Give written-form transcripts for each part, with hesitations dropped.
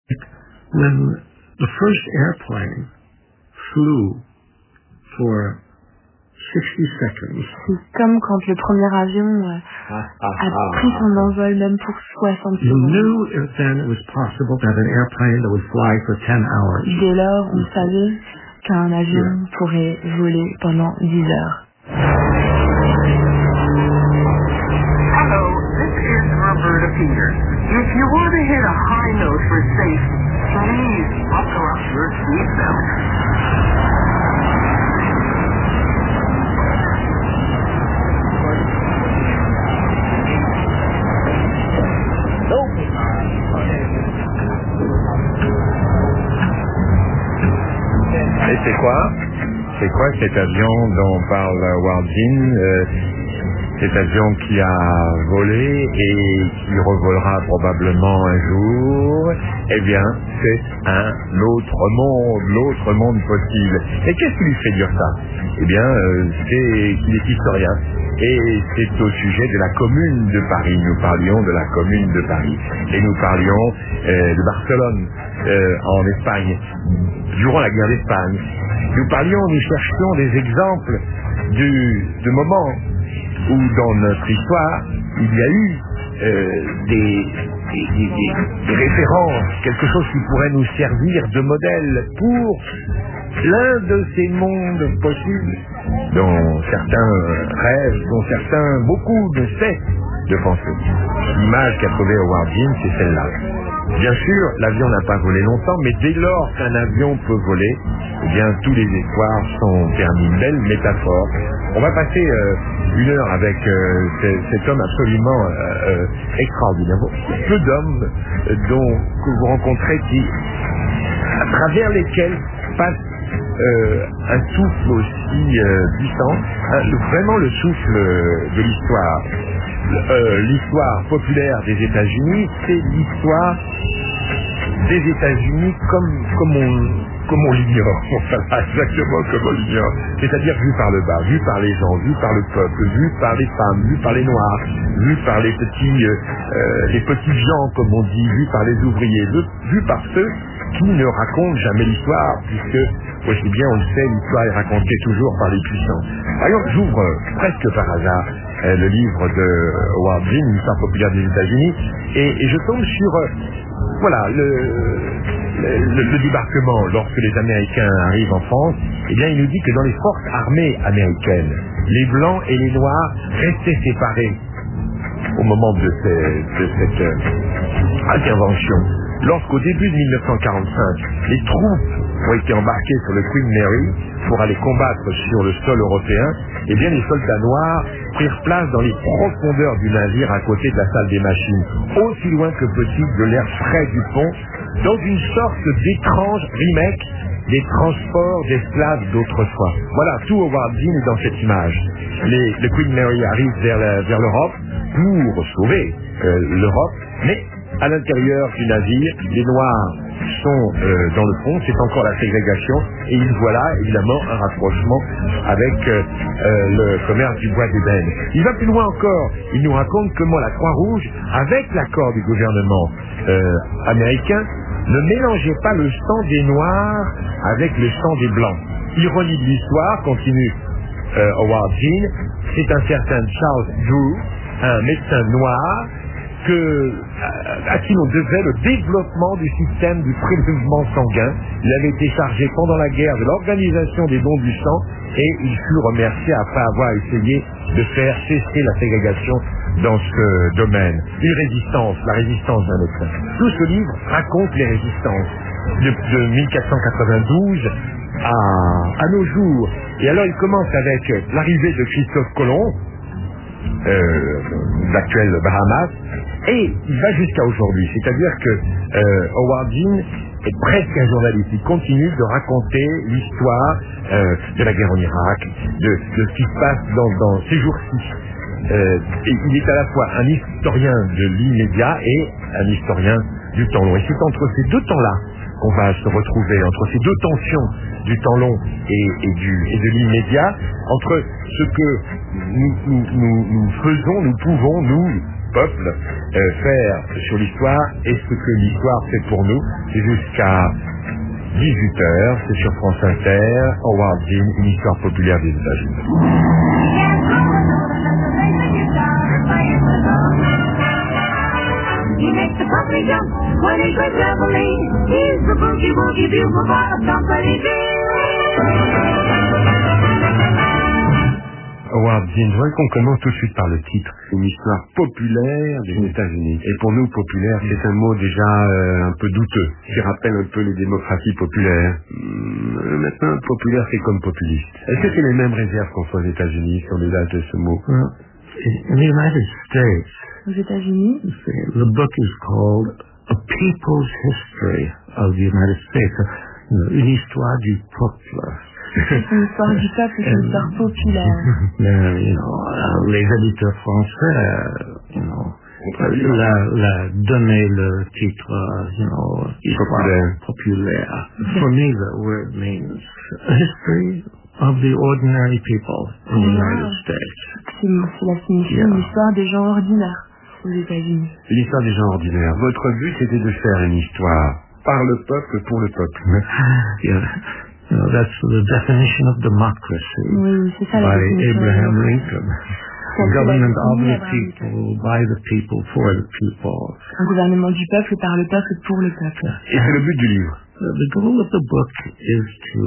when the first airplane flew for 60 seconds. C'est comme quand le premier avion a pris son envol même pour 60 You secondes. knew then it was possible to have an airplane that would fly for 10 hours. Dès lors, on savait qu'un avion pourrait voler pendant 10 heures. Hello, this is Roberta Peters. If you want to hit a high note for safety, please buckle up your seatbelt. Et c'est quoi cet avion dont parle Howard Zinn, cet avion qui a volé et qui revolera probablement un jour? Eh bien, c'est l'autre monde possible. Et qu'est-ce qui lui fait dire ça? Eh bien, c'est qu'il est historien. Et c'est au sujet de la Commune de Paris. Nous parlions de la Commune de Paris. Et nous parlions de Barcelone, en Espagne, durant la guerre d'Espagne. Nous cherchions des exemples de moments où dans notre histoire, il y a eu des références, quelque chose qui pourrait nous servir de modèle pour l'un de ces mondes possibles dont certains rêvent, dont certains, beaucoup ne cessent de penser. L'image qu'a trouvée Howard Zinn, c'est celle-là. Bien sûr, l'avion n'a pas volé longtemps, mais dès lors qu'un avion peut voler, eh bien, tous les espoirs sont permis. Une belle métaphore. On va passer une heure avec cet homme absolument extraordinaire. Peu d'hommes que vous rencontrez à travers lesquels passe un souffle aussi puissant, vraiment le souffle de l'histoire. L'histoire populaire des États-Unis, c'est l'histoire des États-Unis comme on l'ignore, voilà, exactement comme on l'ignore. C'est-à-dire vu par le bas, vu par les gens, vu par le peuple, vu par les femmes, vu par les noirs, vu par les petits gens, comme on dit, vu par les ouvriers, vu par ceux qui ne racontent jamais l'histoire, puisque, aussi bien on le sait, l'histoire est racontée toujours par les puissants. Par exemple, j'ouvre presque par hasard le livre de Howard Zinn, l'histoire populaire des États-Unis, et je tombe sur le débarquement. Lorsque les Américains arrivent en France, eh bien, il nous dit que dans les forces armées américaines, les Blancs et les Noirs restaient séparés au moment de cette intervention. Lorsqu'au début de 1945, les troupes ont été embarquées sur le Queen Mary pour aller combattre sur le sol européen, eh bien les soldats noirs prirent place dans les profondeurs du navire à côté de la salle des machines, aussi loin que possible de l'air frais du pont, dans une sorte d'étrange remake des transports d'esclaves d'autrefois. Voilà, tout Howard Zinn est dans cette image. Le Queen Mary arrive vers l'Europe pour sauver l'Europe, mais à l'intérieur du navire, les Noirs sont dans le fond, c'est encore la ségrégation, et il voit là, évidemment, un rapprochement avec le commerce du bois d'ébène. Il va plus loin encore, il nous raconte comment la Croix-Rouge, avec l'accord du gouvernement américain, ne mélangeait pas le sang des Noirs avec le sang des Blancs. Ironie de l'histoire, continue Howard Zinn, c'est un certain Charles Drew, un médecin noir, à qui l'on devait le développement du système du prélèvement sanguin. Il avait été chargé pendant la guerre de l'organisation des dons du sang et il fut remercié après avoir essayé de faire cesser la ségrégation dans ce domaine. La résistance d'un médecin. Tout ce livre raconte les résistances de 1492 à nos jours. Et alors il commence avec l'arrivée de Christophe Colomb, l'actuel Bahamas, et il va jusqu'à aujourd'hui. C'est-à-dire que Howard Zinn est presque un journaliste. Il continue de raconter l'histoire de la guerre en Irak, de ce qui se passe dans ces jours-ci. Et il est à la fois un historien de l'immédiat et un historien du temps long. Et c'est entre ces deux temps-là qu'on va se retrouver, entre ces deux tensions du temps long et de l'immédiat, entre ce que nous faisons, nous pouvons, nous, peuple, faire sur l'histoire et ce que l'histoire fait pour nous. C'est jusqu'à 18h, c'est sur France Inter, Howard Zinn, une histoire populaire des États-Unis. He makes the puppy jump when he goes reveling. He's the boogie woogie bugle bob somebody Howard Zinn, je voudrais qu'on commence tout de suite par le titre. Une histoire populaire des États-Unis. Et pour nous, populaire, c'est un mot déjà un peu douteux, qui rappelle un peu les démocraties populaires. Maintenant, populaire, c'est comme populiste. Est-ce que c'est les mêmes réserves qu'on soit aux États-Unis sur l'usage de ce mot? In the United States, Aux États-Unis, the book is called A People's History of the United States. Une histoire du peuple. c'est une histoire du peuple, c'est une histoire populaire. Les éditeurs français, l'a donné le titre, histoire populaire. For me, the word means a history of the ordinary people in the United States. Cela signifie une histoire des gens ordinaires aux États-Unis. L'histoire des gens ordinaires. Votre but, c'était de faire une histoire par le peuple, pour le peuple. That's the definition of democracy Oui, c'est ça la by définition. Abraham Lincoln. Government of the Abraham people, by the people, for the people. Un gouvernement du peuple, par le peuple, pour le peuple. Et c'est le but du livre. The goal of the book is to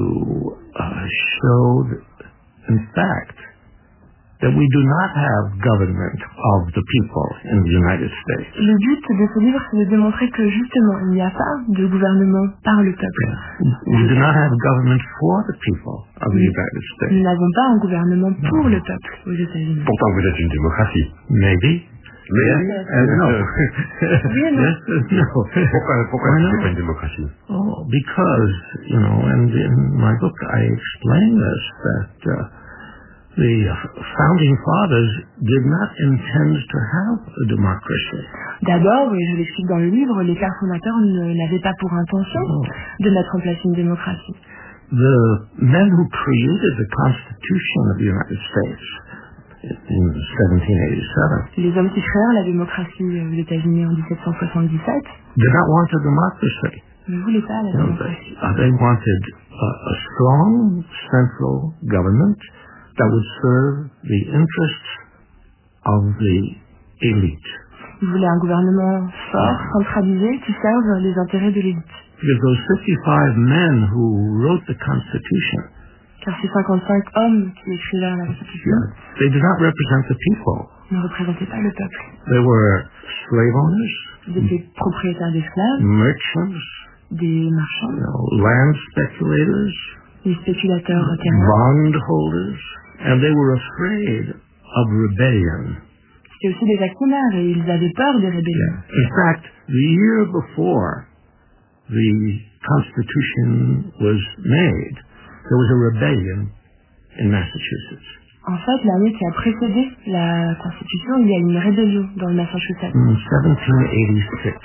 show, in fact, that we do not have government of the people in the United States. Le but de ce livre, c'est de démontrer que justement, il n'y a pas de gouvernement par le peuple. We do not have government for the people of the United States. Nous n'avons pas un gouvernement pour le peuple aux États-Unis. Pourtant, vous êtes une démocratie. Maybe. Mais No. Oui et non. Yes, no. Pourquoi Why c'est not? pas une démocratie? Oh, because, and in my book I explain this, that the founding fathers did not intend to have a democracy. D'abord, et je l'explique dans le livre, les pères fondateurs n'avaient pas pour intention de mettre en place une démocratie. The men who created the Constitution of the United States in 1787 Les hommes qui créèrent la démocratie aux États-Unis en 1777 did not want a democracy. ne voulaient pas la démocratie. They wanted a strong central government that would serve the interests of the elite. Ils voulaient un gouvernement fort, centralisé, qui serve les intérêts de l'élite. Because those 55 men who wrote the Constitution, Car ces 55 hommes qui écrivèrent la Constitution they did not represent the people. ne représentaient pas le peuple. They were slave owners, Ils étaient propriétaires d'esclaves, merchants, des marchands, land speculators, des spéculateurs terriens. bondholders, and they were afraid of rebellion. C'était aussi des actionnaires et ils avaient peur des rébellions. In fact, the year before the Constitution was made, there was a rebellion in Massachusetts. En fait, l'année qui a précédé la Constitution, il y a eu une rébellion dans le Massachusetts. In 1786.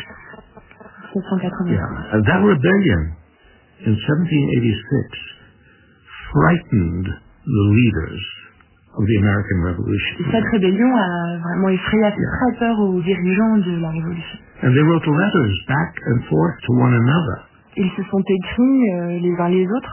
1780. Yeah. And that rebellion in 1786 frightened the leaders of the American Revolution. Et cette rébellion a vraiment effrayé, a fait très peur aux dirigeants de la Révolution. And they wrote letters back and forth to one another. Ils se sont écrits les uns les autres.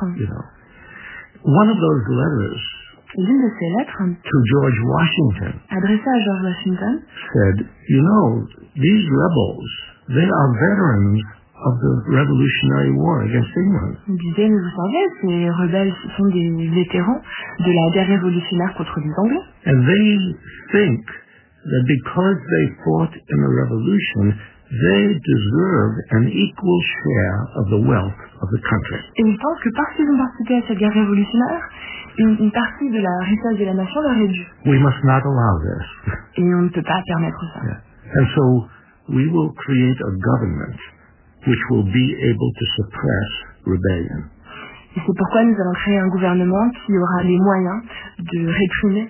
One of those letters L'une de ces lettres, to George Washington, adressée à George Washington, said, these rebels, they are veterans of the Revolutionary War against England. disait, mais vous savez, ces rebelles, ce sont des vétérans de la guerre révolutionnaire contre les Anglais. And they think that because they fought in the revolution, they deserve an equal share of the wealth of the country. Et ils pensent que parce qu'ils ont participé à cette guerre révolutionnaire, une partie de la richesse de la nation leur est due. We must not allow this. Et on ne peut pas permettre ça. Yeah. And so we will create a government which will be able to suppress rebellion. Et c'est pourquoi nous allons créer un gouvernement qui aura les moyens de réprimer.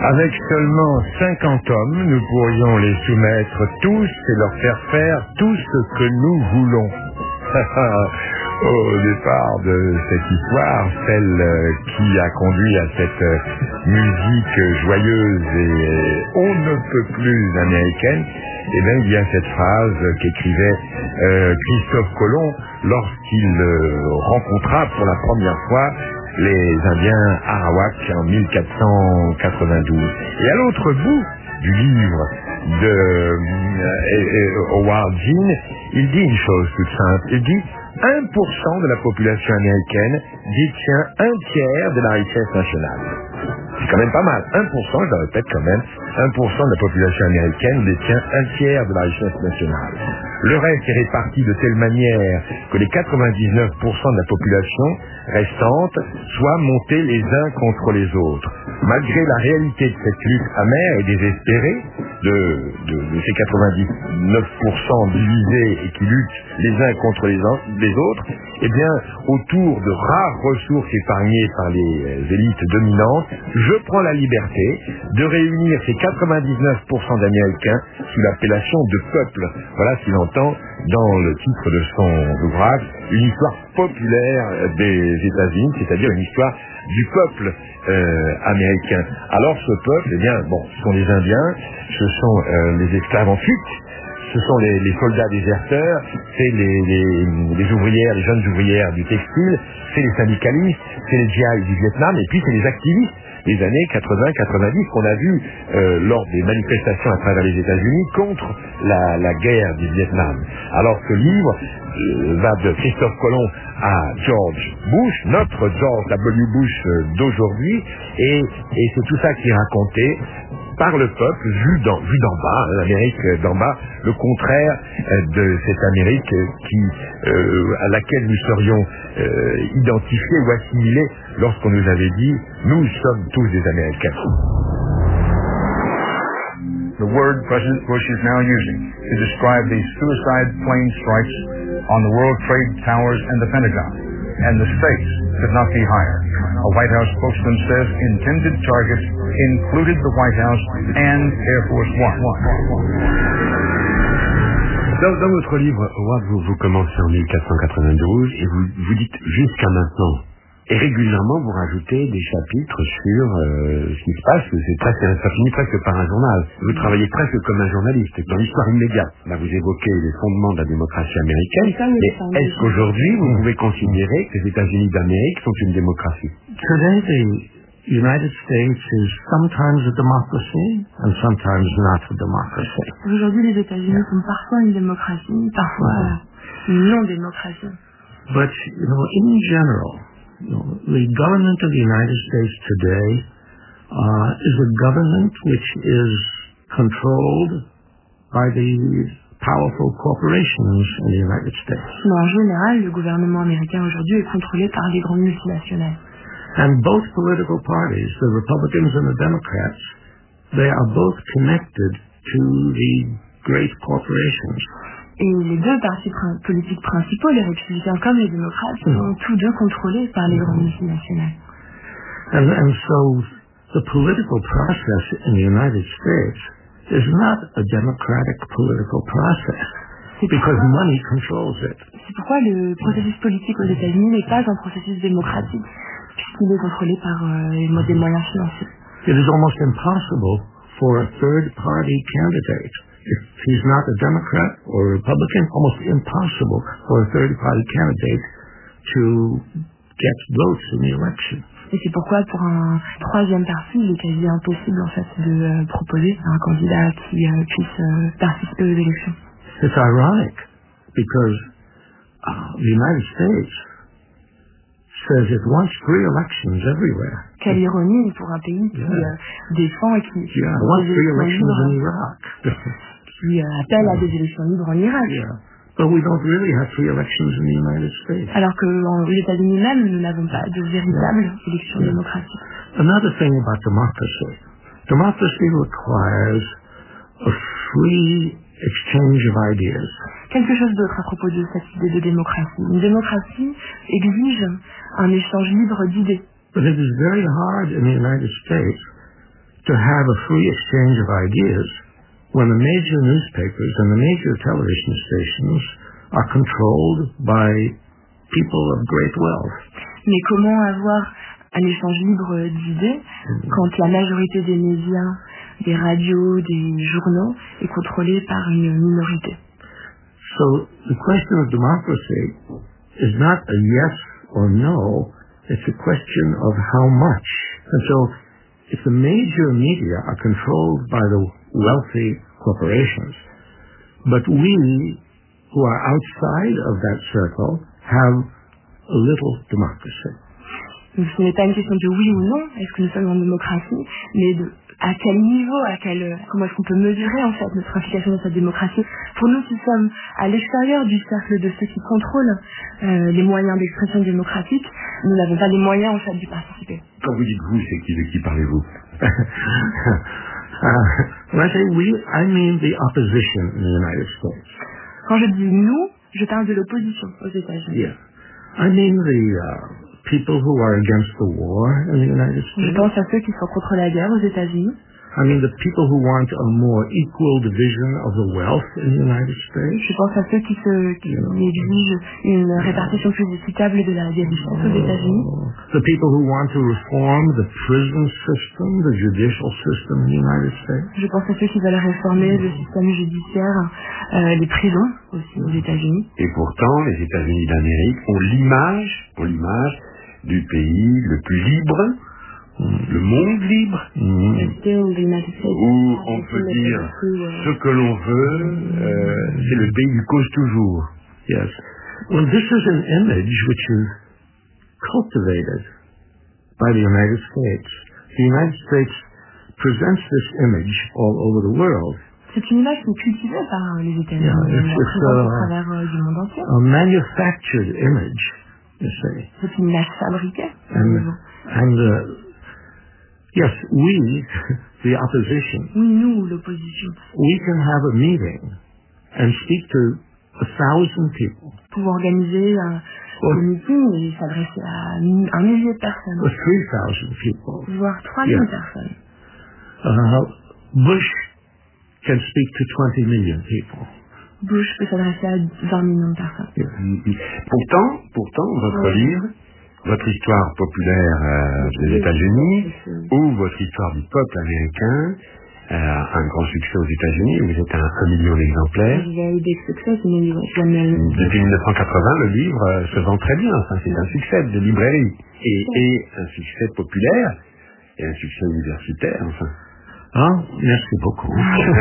Avec seulement 50 hommes, nous pourrions les soumettre tous et leur faire tout ce que nous voulons. Au départ de cette histoire, celle qui a conduit à cette musique joyeuse et on ne peut plus américaine, eh bien, il y a cette phrase qu'écrivait Christophe Colomb lorsqu'il rencontra pour la première fois les Indiens Arawaks en 1492. Et à l'autre bout du livre de Howard Zinn, il dit une chose toute simple. Il dit 1% de la population américaine détient un tiers de la richesse nationale. C'est quand même pas mal. 1%, je le répète quand même, 1% de la population américaine détient un tiers de la richesse nationale. Le reste est réparti de telle manière que les 99% de la population restante soient montés les uns contre les autres. Malgré la réalité de cette lutte amère et désespérée de ces 99% divisés et qui luttent les uns contre les autres, eh bien, autour de rares ressources épargnées par les élites dominantes, je prends la liberté de réunir ces 99% d'Américains sous l'appellation de peuple. Voilà ce qu'il entend dans le titre de son ouvrage, une histoire populaire des États-Unis, c'est-à-dire une histoire du peuple américain. Alors ce peuple, eh bien, bon, ce sont les Indiens, ce sont les esclaves en fuite, ce sont les soldats déserteurs, c'est les ouvrières, les jeunes ouvrières du textile, c'est les syndicalistes, c'est les GI du Vietnam, et puis c'est les activistes des années 80-90 qu'on a vu lors des manifestations à travers les États-Unis contre la guerre du Vietnam. Alors ce livre va de Christophe Colomb à George Bush, notre George W. Bush d'aujourd'hui, et c'est tout ça qui est raconté par le peuple, vu d'en bas, l'Amérique d'en bas, le contraire de cette Amérique à laquelle nous serions identifiés ou assimilés lorsqu'on nous avait dit « nous sommes tous des Américains ». The word President Bush is now using to describe these suicide plane strikes on the World Trade Towers and the Pentagon, and the stakes could not be higher. A White House spokesman says intended targets included the White House and Air Force One. Dans votre livre, Howard, vous commencez en 1492 et vous dites jusqu'à maintenant. Et régulièrement, vous rajoutez des chapitres sur ce qui se passe. Ça finit presque par un journal. Vous travaillez presque comme un journaliste. Dans l'histoire immédiate, là, vous évoquez les fondements de la démocratie américaine. Mais est-ce qu'aujourd'hui, vous pouvez considérer que les États-Unis d'Amérique sont une démocratie? Today, the United States is sometimes a democracy and sometimes not a democracy. Aujourd'hui, les États-Unis sont parfois une démocratie, parfois une non-démocratie. But, in general, the government of the United States today is a government which is controlled by the powerful corporations in the United States. En général, le gouvernement américain aujourd'hui est contrôlé par les grandes multinationales. And both political parties, the Republicans and the Democrats, they are both connected to the great corporations. Et les deux partis politiques principaux, les républicains comme les démocrates, sont tous deux contrôlés par les grandes multinationales. And so the political process in the United States is not a democratic political process because money controls it. C'est pourquoi le processus politique aux États-Unis n'est pas un processus démocratique, puisqu'il est contrôlé par des moyens financiers. It is almost impossible for a third-party candidate, if he's not a Democrat or a Republican, almost impossible for a third-party candidate to get votes in the election. Et c'est pourquoi pour un troisième parti, il est quasi impossible en fait de proposer un candidat qui puisse participer aux élections. It's ironic because the United States says it wants free elections everywhere. Quelle ironie pour un pays qui défend et qui wants free elections in Iraq. qui appelle à des élections libres en Irak. But we don't really have free elections in the United States. Alors qu'aux États-Unis même, nous n'avons pas de véritables élections démocratiques. Another thing about democracy requires a free exchange of ideas. Quelque chose d'autre à propos de cette idée de démocratie. Une démocratie exige un échange libre d'idées. But it is very hard in the United States to have a free exchange of ideas when the major newspapers and the major television stations are controlled by people of great wealth? Mais comment avoir un échange libre d'idées quand la majorité des médias, des radios, des journaux est contrôlée par une minorité? So the question of democracy is not a yes or no, it's a question of how much. And so if the major media are controlled by the wealthy corporations, but we who are outside of that circle have a little democracy. Donc ce n'est pas une question de oui ou non, est-ce que nous sommes en démocratie, mais de à quel niveau, comment est-ce qu'on peut mesurer en fait notre implication dans cette démocratie. Pour nous qui sommes à l'extérieur du cercle de ceux qui contrôlent les moyens d'expression démocratique, nous n'avons pas les moyens en fait d'y participer. Quand vous dites vous, c'est de qui parlez-vous? When I say we, I mean the opposition in the United States. Quand je dis nous, je parle de l'opposition aux États-Unis. Yeah. I mean the people who are against the war in the United States. Je pense à ceux qui sont contre la guerre aux États-Unis. I mean the people who want a more equal division of the wealth in the United States. Je pense à ceux qui exigent une répartition plus équitable de la richesse aux États-Unis. The people who want to reform the prison system, the judicial system in the United States. Je pense à ceux qui veulent réformer le système judiciaire, les prisons aussi aux États-Unis. Et pourtant, les États-Unis d'Amérique ont l'image du pays le plus libre, le monde libre, où on peut dire ce que l'on veut, c'est le pays du cause toujours. Yes. Well, this is an image which is cultivated by the United States. The United States presents this image all over the world. C'est une image qui est cultivée par les États-Unis, à travers du monde entier. A manufactured image, you say. C'est une image fabriquée. Yes, we, the opposition, oui, nous, l'opposition, we can have a meeting and speak to 1,000 people. Pour organiser un meeting et s'adresser à 1 millier de personnes. Or 3,000 people. Voire 3,000 personnes. Bush can speak to 20 million people. Bush peut s'adresser à 20 millions de personnes. Yeah. Pourtant, votre livre, votre histoire populaire des États-Unis, ou votre histoire du peuple américain, un grand succès aux États-Unis, vous êtes à 1 million d'exemplaires. Depuis 1980, le livre se vend très bien, enfin, c'est un succès de librairie, et un succès populaire, et un succès universitaire, enfin. Ah, merci beaucoup.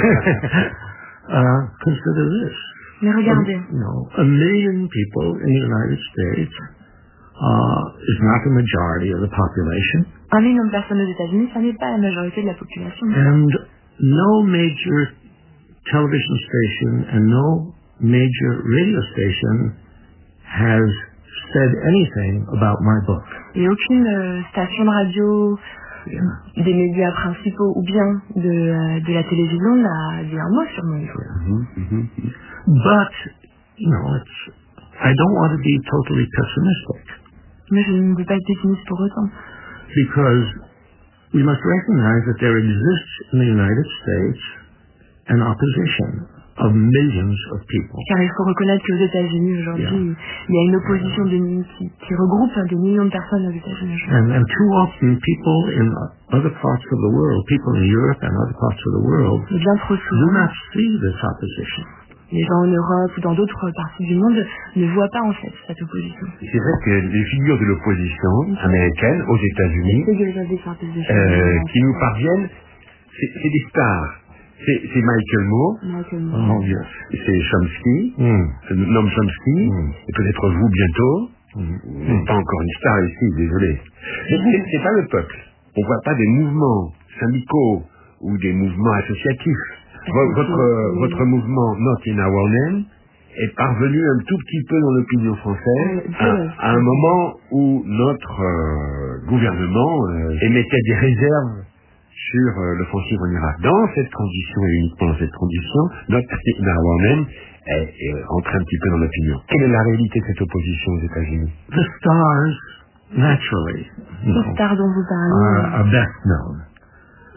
Consider this. Mais regardez. A million people in the United States is not the majority of the population. 1 million de personnes aux États-Unis, ça n'est pas la majorité de la population. And no major television station and no major radio station has said anything about my book. Et aucune station de radio, des médias principaux ou bien de la télévision n'a dit un mot sur mon livre. But, I don't want to be totally pessimistic. Mais je ne veux pas être pessimiste pour autant. Because we must recognize that there exists in the United States an opposition of millions of people. Car il faut reconnaître qu'aux États-Unis aujourd'hui, il y a une opposition qui regroupe des millions de personnes aux États-Unis. And too often people in other parts of the world, people in Europe and other parts of the world, bien trop souvent, do not see this opposition. Les gens en Europe ou dans d'autres parties du monde ne voient pas en fait cette opposition. C'est vrai que les figures de l'opposition américaine aux États-Unis qui nous parviennent, c'est des stars. C'est Michael Moore, c'est Chomsky, Noam Chomsky, et peut-être vous bientôt. Vous n'êtes pas encore une star ici, désolé. Mais c'est pas le peuple. On voit pas des mouvements syndicaux ou des mouvements associatifs. Votre mouvement Not in Our Name est parvenu un tout petit peu dans l'opinion française à un moment où notre gouvernement émettait des réserves sur l'offensive en Irak. Dans cette condition, et uniquement dans cette condition, Not in Our Name est entré un petit peu dans l'opinion. Quelle est la réalité de cette opposition aux États-Unis? The stars, naturally, les stars dont vous parlez, are best known.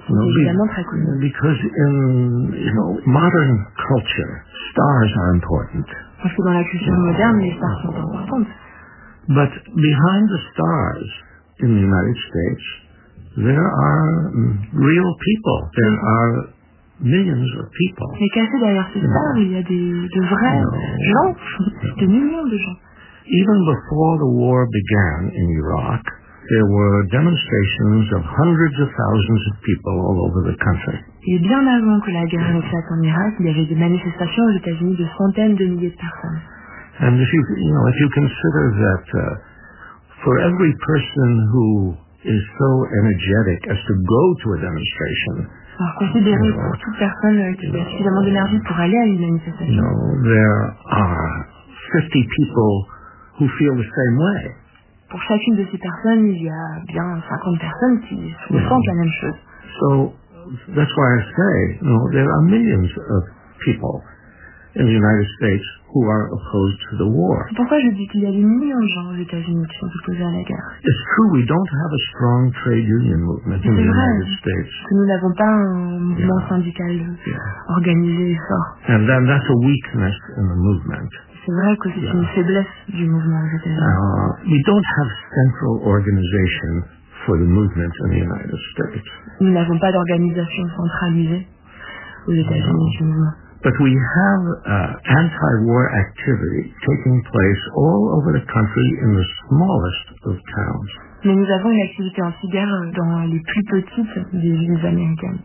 évidemment très connu. Because in modern culture, stars are important. Parce que dans la culture moderne, les stars sont importantes. But behind the stars in the United States, there are real people. There are millions of people. Mais caché derrière ces stars, il y a de vrais gens, de millions de gens. Even before the war began in Iraq, there were demonstrations of hundreds of thousands of people all over the country. Et bien avant que la guerre éclate en Irak, il y avait des manifestations aux États-Unis de centaines de milliers de personnes. And if you consider that for every person who is so energetic as to go to a demonstration, alors considérez pour toute personne qui a suffisamment d'énergie pour aller à une manifestation, there are 50 people who feel the same way. Pour chacune de ces personnes, il y a bien 50 personnes qui ressentent la même chose. So that's why I say, there are millions of people in the United States who are opposed to the war. C'est pourquoi je dis qu'il y a des millions de gens aux États-Unis qui sont opposés à la guerre. It's true, we don't have a strong trade union movement in the United States. Que nous n'avons pas un mouvement syndical organisé et fort. And then that's a weakness in the movement. C'est vrai que c'est une faiblesse du mouvement aux États-Unis. We don't have central organization for the movement in the United States. Nous n'avons pas d'organisation centralisée aux États-Unis du mouvement. But we have anti-war activity taking place all over the country in the smallest of towns. Mais nous avons une activité anti-guerre dans les plus petites des villes américaines.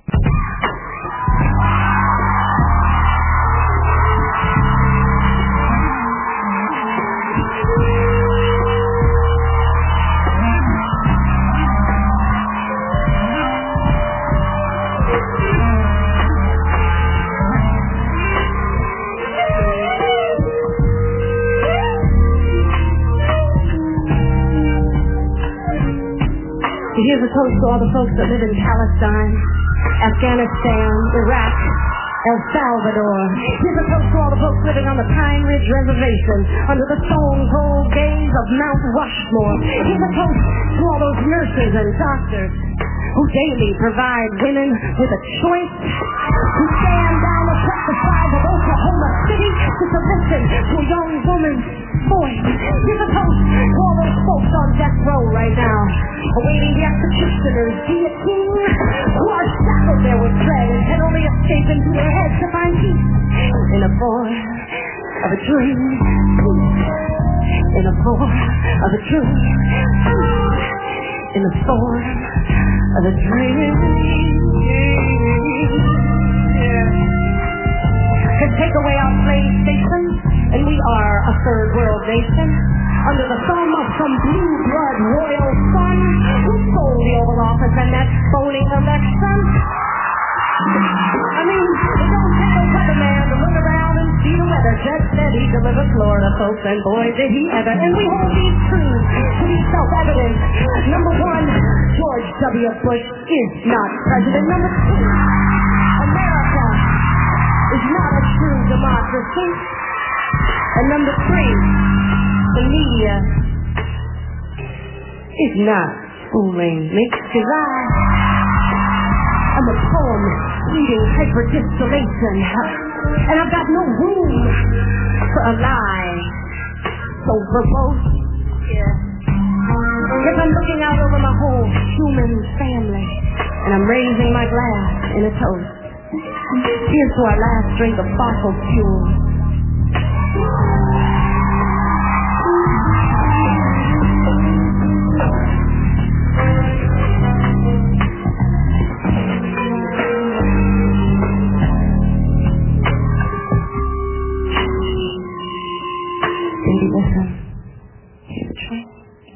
Here's a toast to all the folks that live in Palestine, Afghanistan, Iraq, El Salvador. Here's a toast to all the folks living on the Pine Ridge Reservation under the stone-cold gaze of Mount Rushmore. Here's a toast to all those nurses and doctors who daily provide women with a choice, who stand down across the skies of Oklahoma City just to listen to a young woman's voice. Here's a toast to all those folks on death row right now, awaiting the executioner's guillotine, who are shackled there with dread and can only escape into their heads to find peace in the form of a dream, in the form of a dream, in the form of a dream. Can take away our slave stations, and we are a third world nation, under the thumb of some blue blood royal son who stole the Oval Office and that phony election. I mean, it don't take a weatherman to look around and see the weather. Judge said he delivered Florida, folks, and boy did he ever. And we hold these truths to be self-evident. Number one, George W. Bush is not president. Number two, America is not a true democracy. And number three, the media is not fooling me. 'Cause I'm a poem eating hyperdistillation, and I've got no room for a lie so verbose. Because I'm looking out over my whole human family, and I'm raising my glass in a toast. Here's to our last drink of fossil fuel. Baby, listen. Here's the train.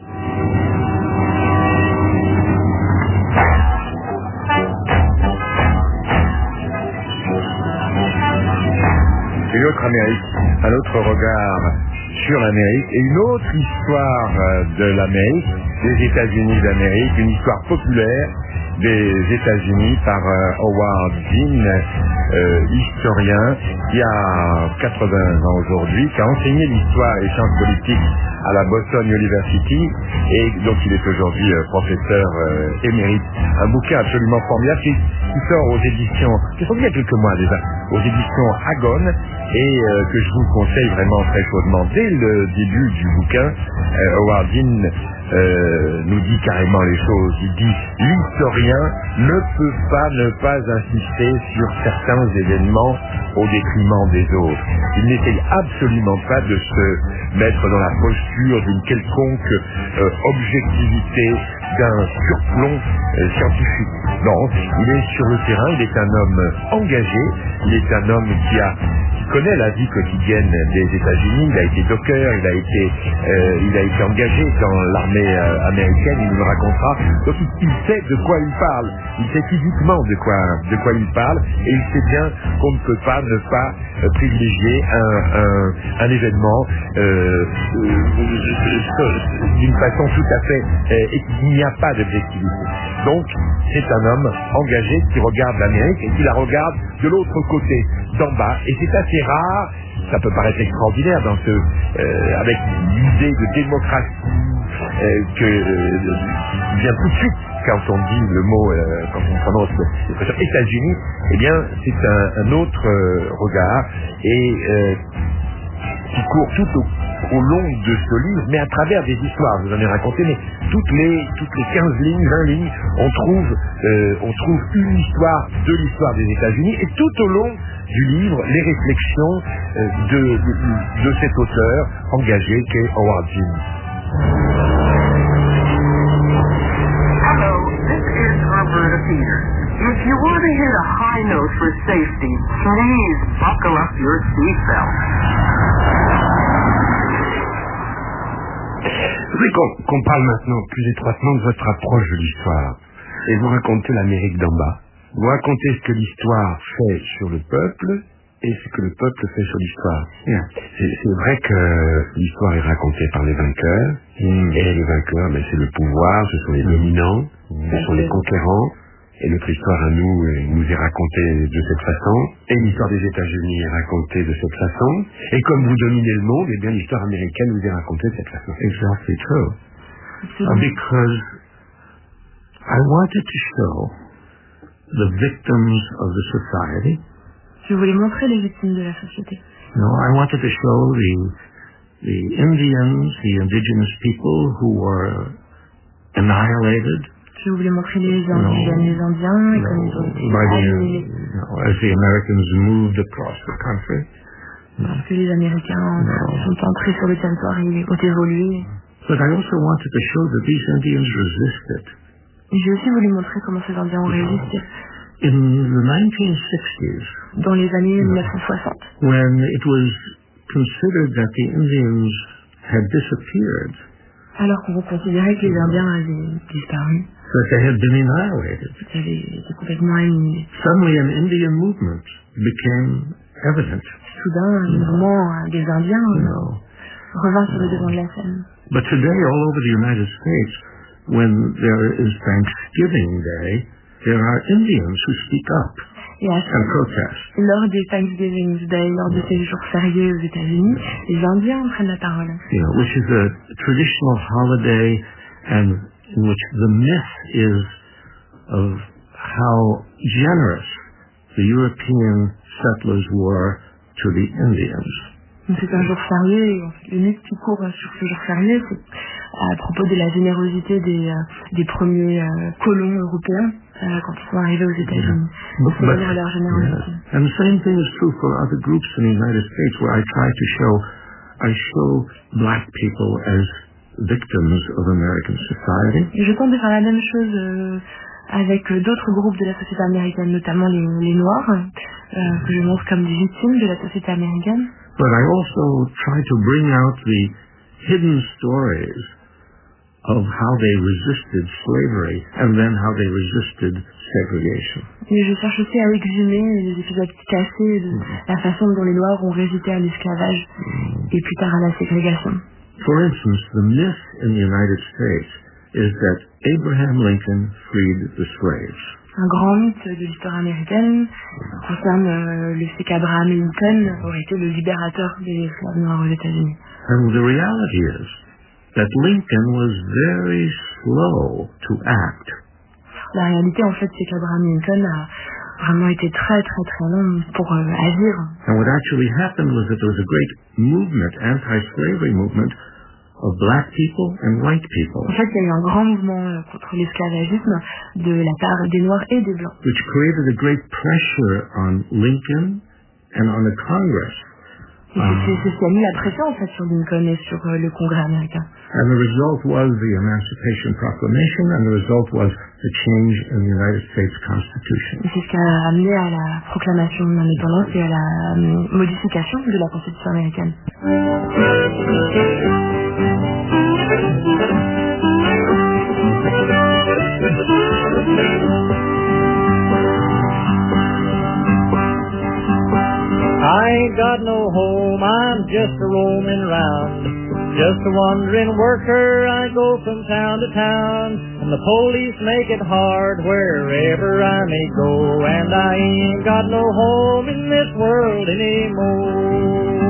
Une autre Amérique, un autre regard sur l'Amérique et une autre histoire de l'Amérique, des États-Unis d'Amérique, une histoire populaire des États-Unis par Howard Dean, historien qui a 80 ans aujourd'hui, qui a enseigné l'histoire et les sciences politiques à la Boston University et donc il est aujourd'hui professeur émérite. Un bouquin absolument formidable qui sort aux éditions, qui sont il y a quelques mois déjà, aux éditions Agone et que je vous conseille vraiment très chaudement. Dès le début du bouquin, Howard Dean nous dit carrément les choses. Il dit l'historien ne peut ne pas insister sur certains événements au détriment des autres. Il n'essaye absolument pas de se mettre dans la posture d'une quelconque objectivité, d'un surplomb scientifique. Non, il est sur le terrain, il est un homme engagé, il est un homme qui connaît la vie quotidienne des États-Unis. Il a été docker, il a été engagé dans l'armée américaine, il nous le racontera. Donc il sait de quoi il parle, il sait physiquement de quoi il parle, et il sait bien qu'on ne peut pas ne pas privilégier un événement d'une façon tout à fait et qu'il n'y a pas d'objectivité. Donc c'est un homme engagé qui regarde l'Amérique et qui la regarde de l'autre côté, d'en bas, et c'est assez rare. Ça peut paraître extraordinaire avec l'idée de démocratie que vient tout de suite quand on dit le mot, quand on prononce l'expression États-Unis. Eh bien, c'est un autre regard et qui court tout au long de ce livre, mais à travers des histoires. Je vous en ai raconté, mais toutes les 15 lignes, 20 lignes, on trouve une histoire de l'histoire des États-Unis, et tout au long du livre, les réflexions de cet auteur engagé qu'est Howard Dean. Hello, this is Roberta Peters. If you want to hit a high note for safety, please buckle up your seatbelt. Je voudrais qu'on parle maintenant plus étroitement de votre approche de l'histoire. Et vous racontez l'Amérique d'en bas. Vous racontez ce que l'histoire fait sur le peuple et ce que le peuple fait sur l'histoire. Yeah. C'est vrai que l'histoire est racontée par les vainqueurs. Et les vainqueurs, c'est le pouvoir, ce sont les dominants, ce sont les conquérants. Et notre histoire à nous est racontée de cette façon. Et l'histoire des États-Unis est racontée de cette façon. Et comme vous dominez le monde, eh bien l'histoire américaine vous est racontée de cette façon. Exactly true. Because I wanted to show the victims of the society. Je voulais montrer les victimes de la société. No, I wanted to show the Indians, the indigenous people who were annihilated. Je voulais montrer les indigènes, les Indiens, et comme ils ont été as the Americans moved across the country. Parce que les Américains sont entrés sur le territoire et ont évolué. But I also wanted to show that these Indians resisted. Et j'ai aussi voulu montrer comment ces Indiens ont résisté. In the 1960s, dans les années 1960, when it was considered that the Indians had disappeared, alors qu'on considérait que les Indiens avaient disparu, that they had been annihilated, qu'ils avaient été complètement éliminés, suddenly an Indian movement became evident. Soudain, un mouvement des Indiens revint sur le devant de la scène. But today, all over the United States, when there is Thanksgiving Day, there are Indians who speak up and protest. Lors des Thanksgiving Day, lors de ces jours fériés aux États-Unis, les Indiens prennent la parole. Which is a traditional holiday, and in which the myth is of how generous the European settlers were to the Indians. C'est un jour férié, et le mythe qui court sur ce jour férié, c'est à propos de la générosité des premiers colons européens quand ils sont arrivés aux États-Unis. C'est leur générosité. And the same thing is true for other groups in the United States, where I show black people as victims of American society. Et je tente de faire la même chose avec d'autres groupes de la société américaine, notamment les Noirs, que je montre comme des victimes de la société américaine. But I also try to bring out the hidden stories of how they resisted slavery and then how they resisted segregation. Et je cherche aussi à exhumer les épisodes cachés de la façon dont les Noirs ont résisté à l'esclavage et plus tard à la ségrégation. For instance, the myth in the United States is that Abraham Lincoln freed the slaves. Un grand mythe de l'histoire américaine concerne le fait qu'Abraham Lincoln aurait été le libérateur des esclaves noirs aux États-Unis. And the reality is that Lincoln was very slow to act. La réalité, en fait, c'est qu'Abraham Lincoln a vraiment été très long pour agir. And what actually happened was that there was a great movement, anti-slavery movement, of black people and white people, En fait, il y a eu un grand mouvement contre l'esclavagisme de la part des Noirs et des Blancs, which created a great pressure on Lincoln and on the Congress. et c'est ce qui a mis la pression en fait sur Lincoln et sur le Congrès américain. And the result was the Emancipation Proclamation, and the result was the change in the United States Constitution. Et c'est ce qui a amené à la proclamation de l'indépendance et à la modification de la Constitution américaine. I ain't got no home, I'm just a roaming round. Just a wandering worker, I go from town to town. And the police make it hard wherever I may go. And I ain't got no home in this world anymore.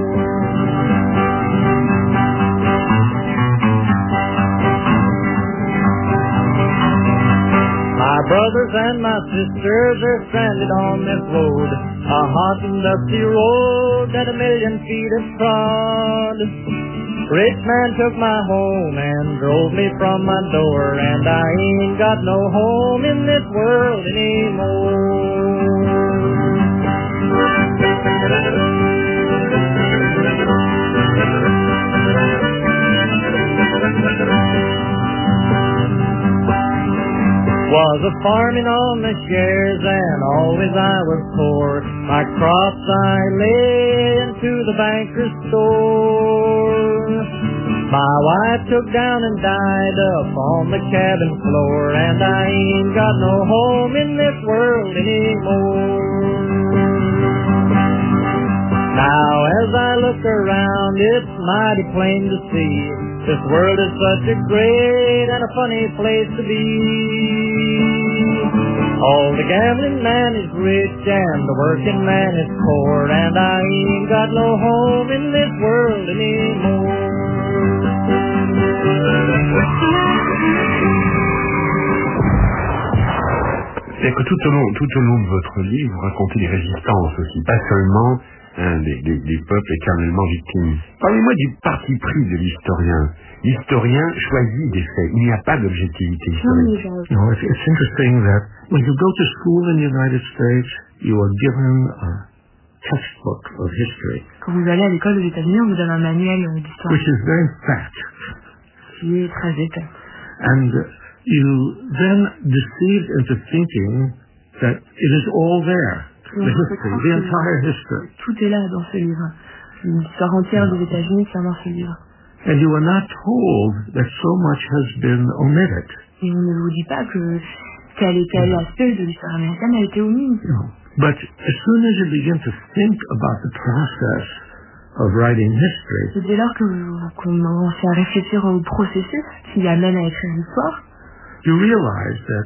My brothers and my sisters are stranded on this road, a hot and dusty road that 1,000,000 feet have trod. Rich man took my home and drove me from my door, and I ain't got no home in this world anymore. Was a farming on the shares, and always I was poor. My crops I lay into the banker's store. My wife took down and died up on the cabin floor, and I ain't got no home in this world anymore. Now as I look around, it's mighty plain to see this world is such a great and a funny place to be. All the gambling man is rich and the working man is poor, and I ain't got no home in this world anymore. C'est que tout au long de votre livre, vous racontez des résistances aussi, pas seulement des peuples éternellement victimes. Parlez-moi du parti pris de l'historien. L'historien choisit des faits. Il n'y a pas d'objectivité historique. No, it's interesting that when you go to school in the United States, you are given a textbook of history, Quand vous allez à l'école aux États-Unis, on vous donne un manuel d'histoire which is very fat. qui est très épais. And you then deceived into thinking that it is all there. The history, the entire history. Tout est là dans ce livre. L'histoire entière des États-Unis tient dans ce livre. And you are not told that so much has been omitted. Et on ne vous dit pas que tel et tel aspect de l'histoire américaine a été omis. No. But as soon as you begin to think about the process of writing history, Et dès lors qu'on commence à réfléchir au processus qui amène à écrire l'histoire, you realize that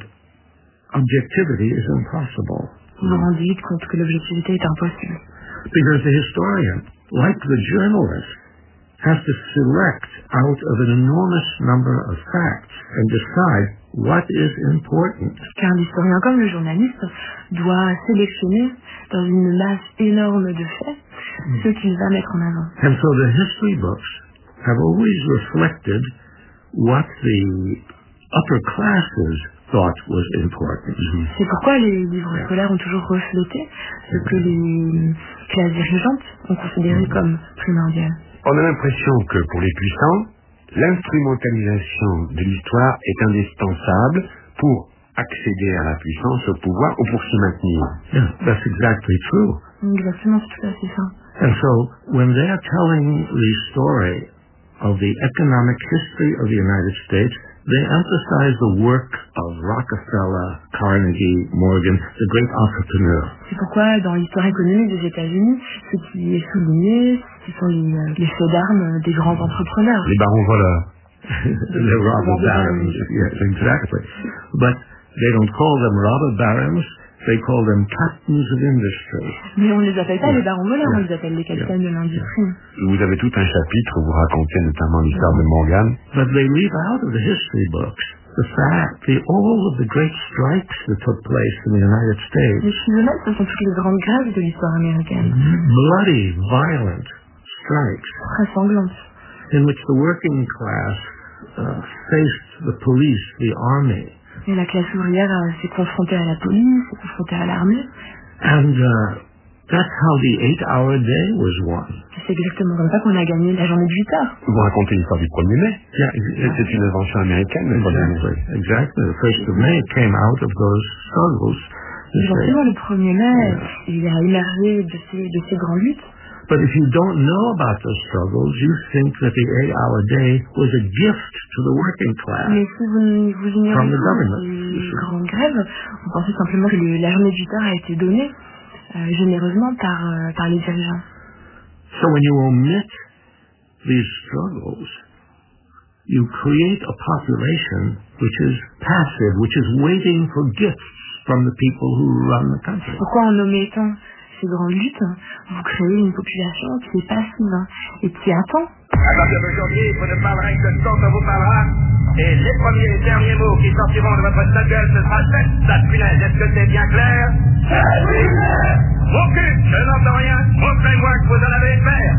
objectivity is impossible. vous vous rendez vite compte que l'objectivité est impossible. Because the historian, like the journalist, has to select out of an enormous number of facts and decide what is important. Car l'historien, comme le journaliste, doit sélectionner dans une masse énorme de faits ce qu'il va mettre en avant. And so the history books have always reflected what the upper classes thought was important. C'est pourquoi les livres scolaires ont toujours reflété ce que les classes dirigeantes ont considéré comme primordial. On a l'impression que pour les puissants, l'instrumentalisation de l'histoire est indispensable pour accéder à la puissance, au pouvoir ou pour s'y maintenir. Yeah, that's exactly true. Exactement, c'est tout à fait ça. And so when they are telling the story of the economic history of the United States, they emphasize the work of Rockefeller, Carnegie, Morgan, the great entrepreneurs. C'est pourquoi dans l'histoire économique des États-Unis, ce qui est souligné, ce sont les faits d'armes des grands entrepreneurs. Les barons voleurs. The robber barons. Yes, exactly. But they don't call them robber barons. They call them captains of industry. Mais on les appelle pas les barons voleurs, on les appelle les capitaines de l'industrie. Vous avez tout un chapitre où vous racontez notamment l'histoire de Morgan. But they leave out of the history books the fact that all of the great strikes that took place in the United States. Les Chinois, ce sont toutes les grandes grèves de l'histoire américaine. Bloody, violent strikes. Très sanglantes. In which the working class faced the police, the army. Et la classe ouvrière s'est confrontée à la police, s'est confrontée à l'armée. And that's how the 8-hour day was won. C'est exactement comme ça qu'on a gagné la journée de 8 heures. Vous racontez l'histoire du 1er mai. C'est une invention américaine. Exactly. The 1st of May came out of those struggles. Exactement, le 1er mai, il a émergé de ces grandes luttes. But if you don't know about those struggles, you think that the 8-hour day was a gift to the working class. Mais si vous ignorez les grandes grèves, vous pensez simplement que la journée de 8 heures a été donnée généreusement par les dirigeants. So when you omit these struggles, you create a population which is passive, which is waiting for gifts from the people who run the country. Pourquoi en omettant ces grandes luttes, vous créez une population qui est passive et qui attend. À partir d'aujourd'hui, vous ne parlerez que ce qu'on vous parlera, et les premiers et derniers mots qui sortiront de votre gueule, ce sera cette punaise. Est-ce que c'est bien clair? Oui! Mon cul, je n'entends rien, montrez-moi que vous en avez faire.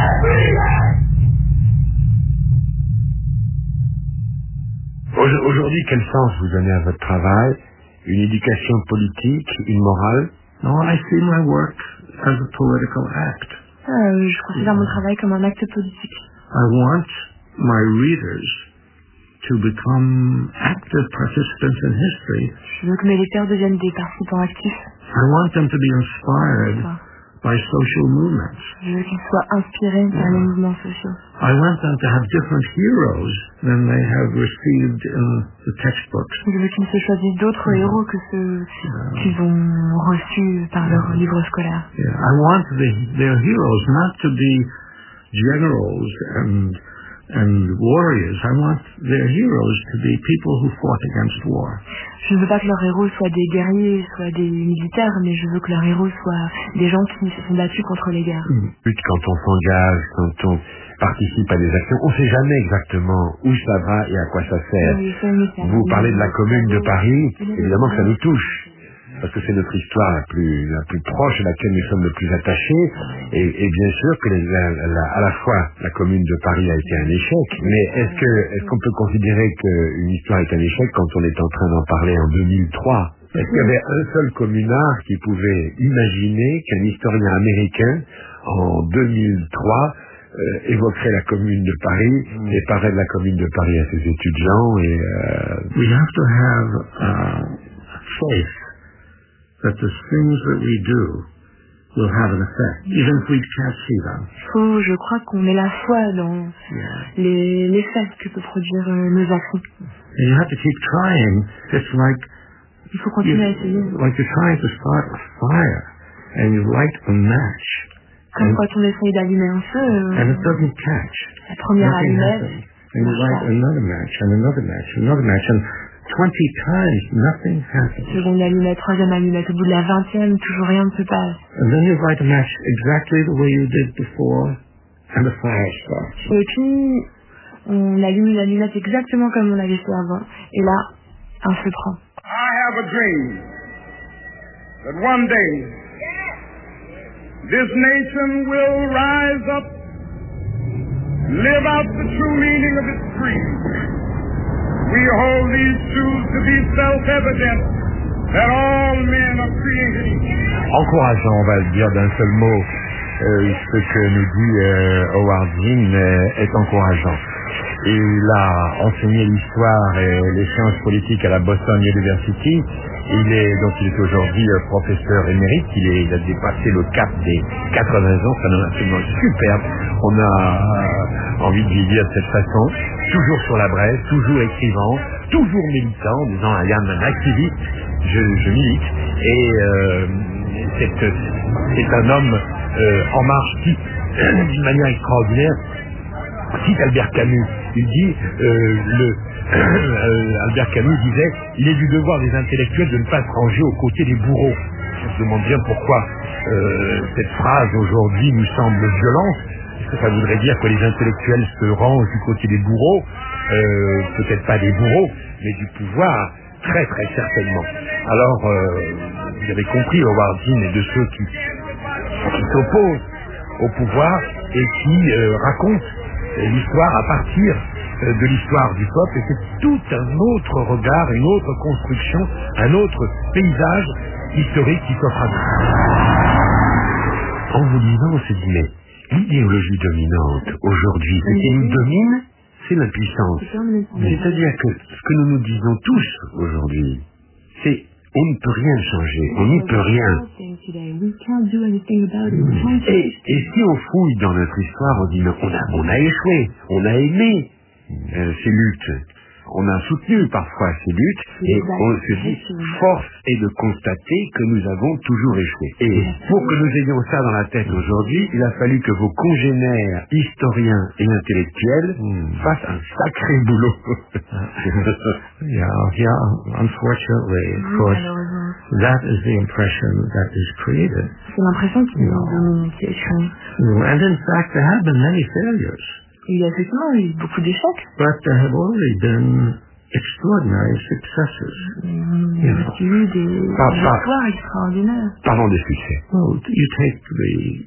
Aujourd'hui, quel sens vous donnez à votre travail? Une éducation politique, une morale? No, I see my work as a political act. Je considère mon travail comme un acte politique. I want my readers to become active participants in history. Je veux que mes lecteurs deviennent des participants actifs. I want them to be inspired by social movements. Je veux qu'ils soient inspirés par les mouvements sociaux. I want them to have different heroes than they have received in the textbooks. Je veux qu'ils se choisissent d'autres héros que ceux qu'ils ont reçus par leur livre scolaire. Yeah. I want their heroes not to be generals and warriors. I want their heroes to be people who fought against war. Je ne veux pas que leurs héros soient des guerriers, soient des militaires, mais je veux que leurs héros soient des gens qui se sont battus contre les guerres. Quand on s'engage, quand on participe à des actions, on ne sait jamais exactement où ça va et à quoi ça sert. Vous parlez de la Commune de Paris, évidemment que ça nous touche, parce que c'est notre histoire la plus proche, à laquelle nous sommes le plus attachés, et bien sûr que à la fois la Commune de Paris a été un échec, mais est-ce qu'on peut considérer qu'une histoire est un échec quand on est en train d'en parler en 2003? Est-ce qu'il y avait un seul communard qui pouvait imaginer qu'un historien américain en 2003 évoquerait la Commune de Paris et parlait de la Commune de Paris à ses étudiants We have to have faith that the things that we do will have an effect, even if we can't see them. Je crois qu'on met la foi dans l'effet que peut produire nos actions. And you have to keep trying. It's like il faut continuer à essayer. Like you're trying to start a fire and you light a match. Comme quand on essaye d'allumer un feu. And it doesn't catch. La première allumette. And you light another match and another match and another match and 20 times nothing happens. Seconde allumette, troisième allumette, au bout de la 20e, toujours rien ne se passe. And then you light a match exactly the way you did before and the fire starts. Et puis on allume l'allumette exactement comme on l'avait fait avant. Et là, un feu prend. I have a dream that one day this nation will rise up, live out the true meaning of its creed. We hold these truths to be self-evident that all men are created equal. Encourageant, on va le dire d'un seul mot. Ce que nous dit Howard Zinn est encourageant. Il a enseigné l'histoire et les sciences politiques à la Boston University. Il est aujourd'hui professeur émérite. Il a dépassé le cap des 80 ans. C'est un homme absolument superbe. On a envie de vieillir de cette façon. Toujours sur la brève, toujours écrivant, toujours militant, en disant I am an activiste. Je milite. Et c'est un homme en marche qui, d'une manière extraordinaire, cite Albert Camus. Il dit, Albert Camus disait, il est du devoir des intellectuels de ne pas se ranger aux côtés des bourreaux. On se demande bien pourquoi cette phrase aujourd'hui nous semble violente. Est-ce que ça voudrait dire que les intellectuels se rangent du côté des bourreaux? Peut-être pas des bourreaux, mais du pouvoir, très très certainement. Alors, vous avez compris, Howard Zinn est de ceux qui s'opposent au pouvoir et qui racontent l'histoire à partir de l'histoire du peuple. Et c'est tout un autre regard, une autre construction, un autre paysage historique qui s'offre à nous. En vous lisant, on se dit, mais l'idéologie dominante aujourd'hui, ce qui nous domine, c'est l'impuissance. C'est-à-dire que ce que nous nous disons tous aujourd'hui, c'est on ne peut rien changer, on n'y peut rien. Et si on fouille dans notre histoire, on dit non, on a échoué, on a aimé ces luttes, on a soutenu parfois ces luttes, et on se dit, force est de constater que nous avons toujours échoué. Et pour que nous ayons ça dans la tête aujourd'hui, il a fallu que vos congénères historiens et intellectuels fassent un sacré boulot. Yeah, unfortunately, of course, that is the impression that is created. C'est l'impression qui est créée. And in fact, there have been many failures. Il y a effectivement eu beaucoup d'échecs. But there have already been extraordinary successes. Il y a eu des victoires extraordinaires. Parlons des succès. Well, you take the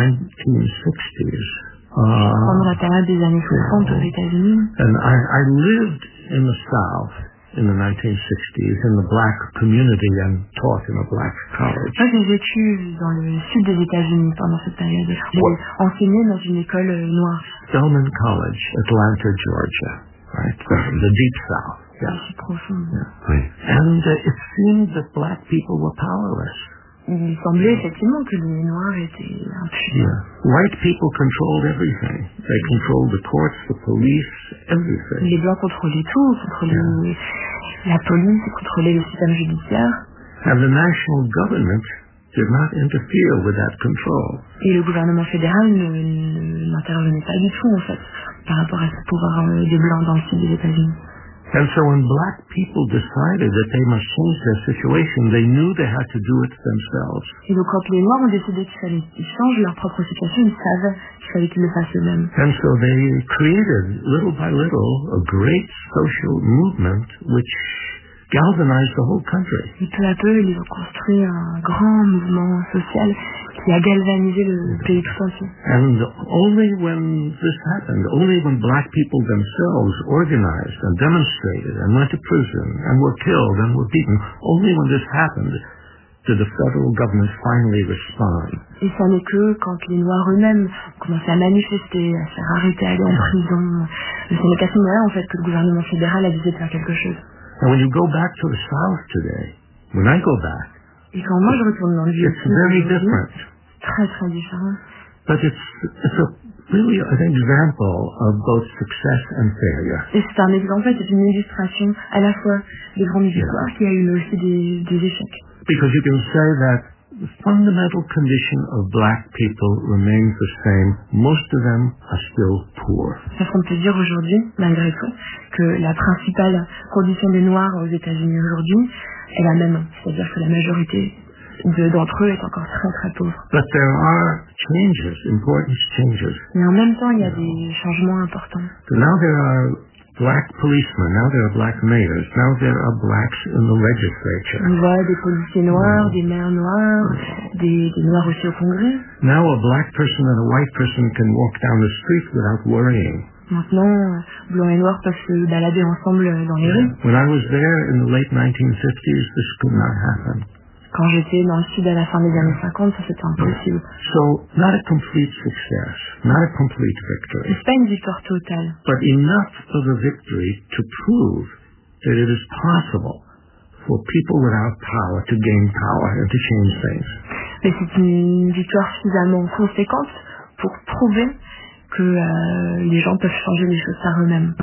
1960s. Pendant la période des années 60 aux États-Unis. And I lived in the South in the 1960s in the black community and taught in a black college. Moi, j'ai vécu dans le sud des États-Unis pendant cette période. J'ai enseigné dans une école noire. Spelman College, Atlanta, Georgia, right? The deep South. Yeah. C'est profond. Yeah. Oui. And it seemed that black people were powerless. Il semblait effectivement que les Noirs étaient impuissants. Yeah. White people controlled everything. They controlled the courts, the police, everything. Les Blancs contrôlaient tout, contrôlaient la police, contrôlaient le système judiciaire. And the national government did not interfere with that control. Et le gouvernement fédéral n'intervenait pas du tout, en fait, par rapport à ce pouvoir des Blancs dans le sud des États-Unis. And so when black people decided that they must change their situation, they knew they had to do it themselves. Et donc quand les Noirs ont décidé qu'il fallait qu'ils changent leur propre situation, ils savaient qu'il fallait qu'ils le fassent eux-mêmes. And so they created, little by little, a great social movement which galvanized the whole country. Et peu à peu, ils ont construit un grand mouvement social qui a galvanisé le pays tout entier. And only when this happened, only when black people themselves organized and demonstrated and went to prison and were killed and were beaten, only when this happened did the federal government finally respond. Et ça n'est que quand les Noirs eux-mêmes ont commencé à manifester, à se faire arrêter, à aller en prison. Ce n'est qu'à ce moment-là, en fait, que le gouvernement fédéral a décidé de faire quelque chose. And when you go back to the South today, when I go back, et quand moi je retourne dans le vieux it's very different. Très très différent. But it's really an example of both success and failure. Et c'est un exemple, en fait, c'est une illustration à la fois des grandes victoires qui a eu, mais aussi des échecs. Because you can say that the fundamental condition of black people remains the same. Most of them are still poor. Parce qu'on peut dire aujourd'hui, malgré tout, que la principale condition des Noirs aux États-Unis aujourd'hui est la même. C'est-à-dire que la majorité d'entre eux est encore très très pauvre. But there are changes, important changes. Mais en même temps, il y a des changements importants. So now there are black policemen, now there are black mayors, now there are blacks in the legislature. On voit des policiers noirs, des maires noirs, des Noirs aussi au Congrès. Now a black person and a white person can walk down the street without worrying. Maintenant, blancs et noirs peuvent se balader ensemble dans les rues. When I was there in the late 1950s, this could not happen. Quand j'étais dans le sud à la fin des années 50, ça c'était impossible. So, not a complete success, not a complete victory. C'est pas une victoire totale. But enough of a victory to prove that it is possible for people without power to gain power and to change things. Mais c'est une victoire suffisamment conséquente pour prouver que les gens peuvent changer les choses par eux-mêmes.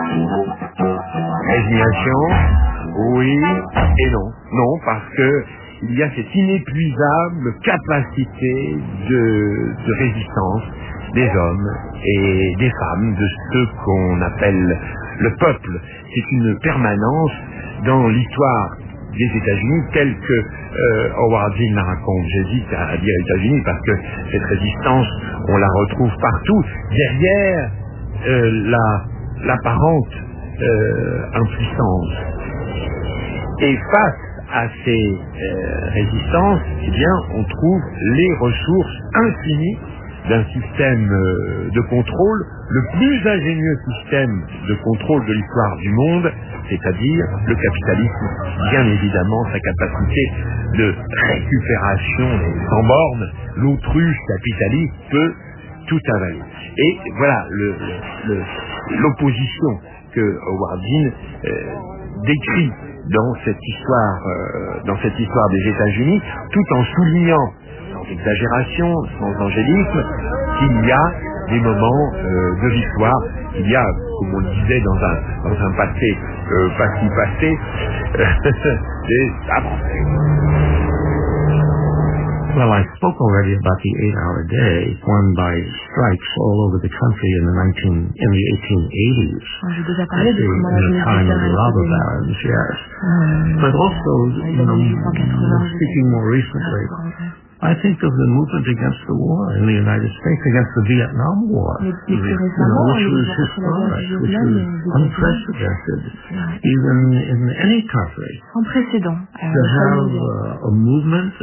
Résignation, oui et non. Non, parce que il y a cette inépuisable capacité de résistance des hommes et des femmes, de ceux qu'on appelle le peuple. C'est une permanence dans l'histoire des États-Unis telle que Howard Zinn la raconte. J'hésite à dire États-Unis parce que cette résistance, on la retrouve partout, derrière l'apparente impuissance. Et face à ces résistances, eh bien, on trouve les ressources infinies d'un système de contrôle, le plus ingénieux système de contrôle de l'histoire du monde, c'est-à-dire le capitalisme, bien évidemment, sa capacité de récupération sans borne, l'autruche capitaliste peut tout avaler. Et voilà l'opposition que Howard Zinn décrit dans cette histoire des États-Unis, tout en soulignant, sans exagération, sans angélisme, qu'il y a des moments de l'histoire, il y a, comme on le disait dans un passé pas si passé, des avancées. Well, I spoke already about the 8-hour day won by strikes all over the country in the 1880s. J'ai déjà parlé de comment la in the time of the robber barons, yes. But also, speaking more recently, I think of the movement against the war in the United States, against the Vietnam War, which was historic, which was unprecedented, even in any country. Sans précédent. To have a movement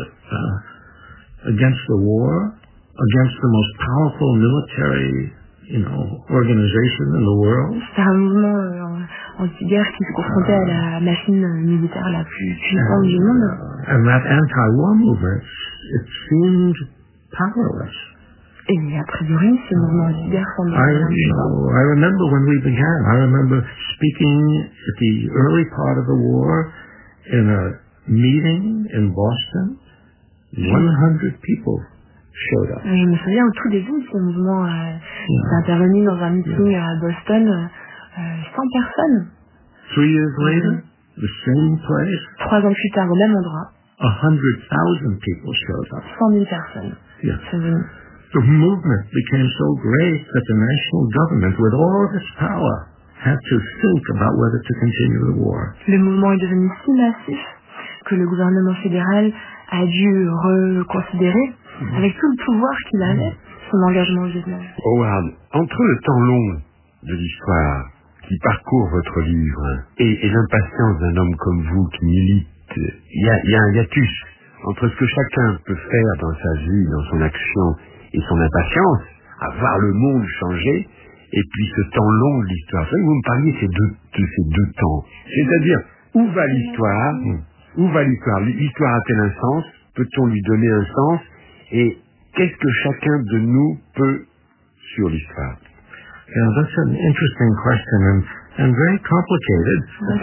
against the war, against the most powerful military, organization in the world. C'est un mouvement anti-guerre qui se confrontait à la machine militaire la plus puissante du monde. And that anti-war movement, it seemed powerless. Et a priori, ce mouvement anti-guerre semble I remember when we began. I remember speaking at the early part of the war in a meeting in Boston. 100 people showed up. Je me souviens au tout début de ce mouvement, j'ai intervenu dans un meeting à Boston, 100 personnes. 3 years later, the same place. 3 ans plus tard, au même endroit. 100,000 people showed up. 100 000 personnes. Yeah. sont venues. The movement became so great that the national government, with all of its power, had to think about whether to continue the war. Le mouvement est devenu si massif que le gouvernement fédéral a dû reconsidérer, avec tout le pouvoir qu'il avait, son engagement au Vietnam. Howard, entre le temps long de l'histoire qui parcourt votre livre et l'impatience d'un homme comme vous qui milite, il y a un hiatus entre ce que chacun peut faire dans sa vie, dans son action et son impatience à voir le monde changer, et puis ce temps long de l'histoire. Vous me parliez de ces deux temps. C'est-à-dire, où va l'histoire? Où va l'histoire? L'histoire a-t-elle un sens? Peut-on lui donner un sens? Et qu'est-ce que chacun de nous peut sur l'histoire? Yeah, that's an interesting question and very complicated.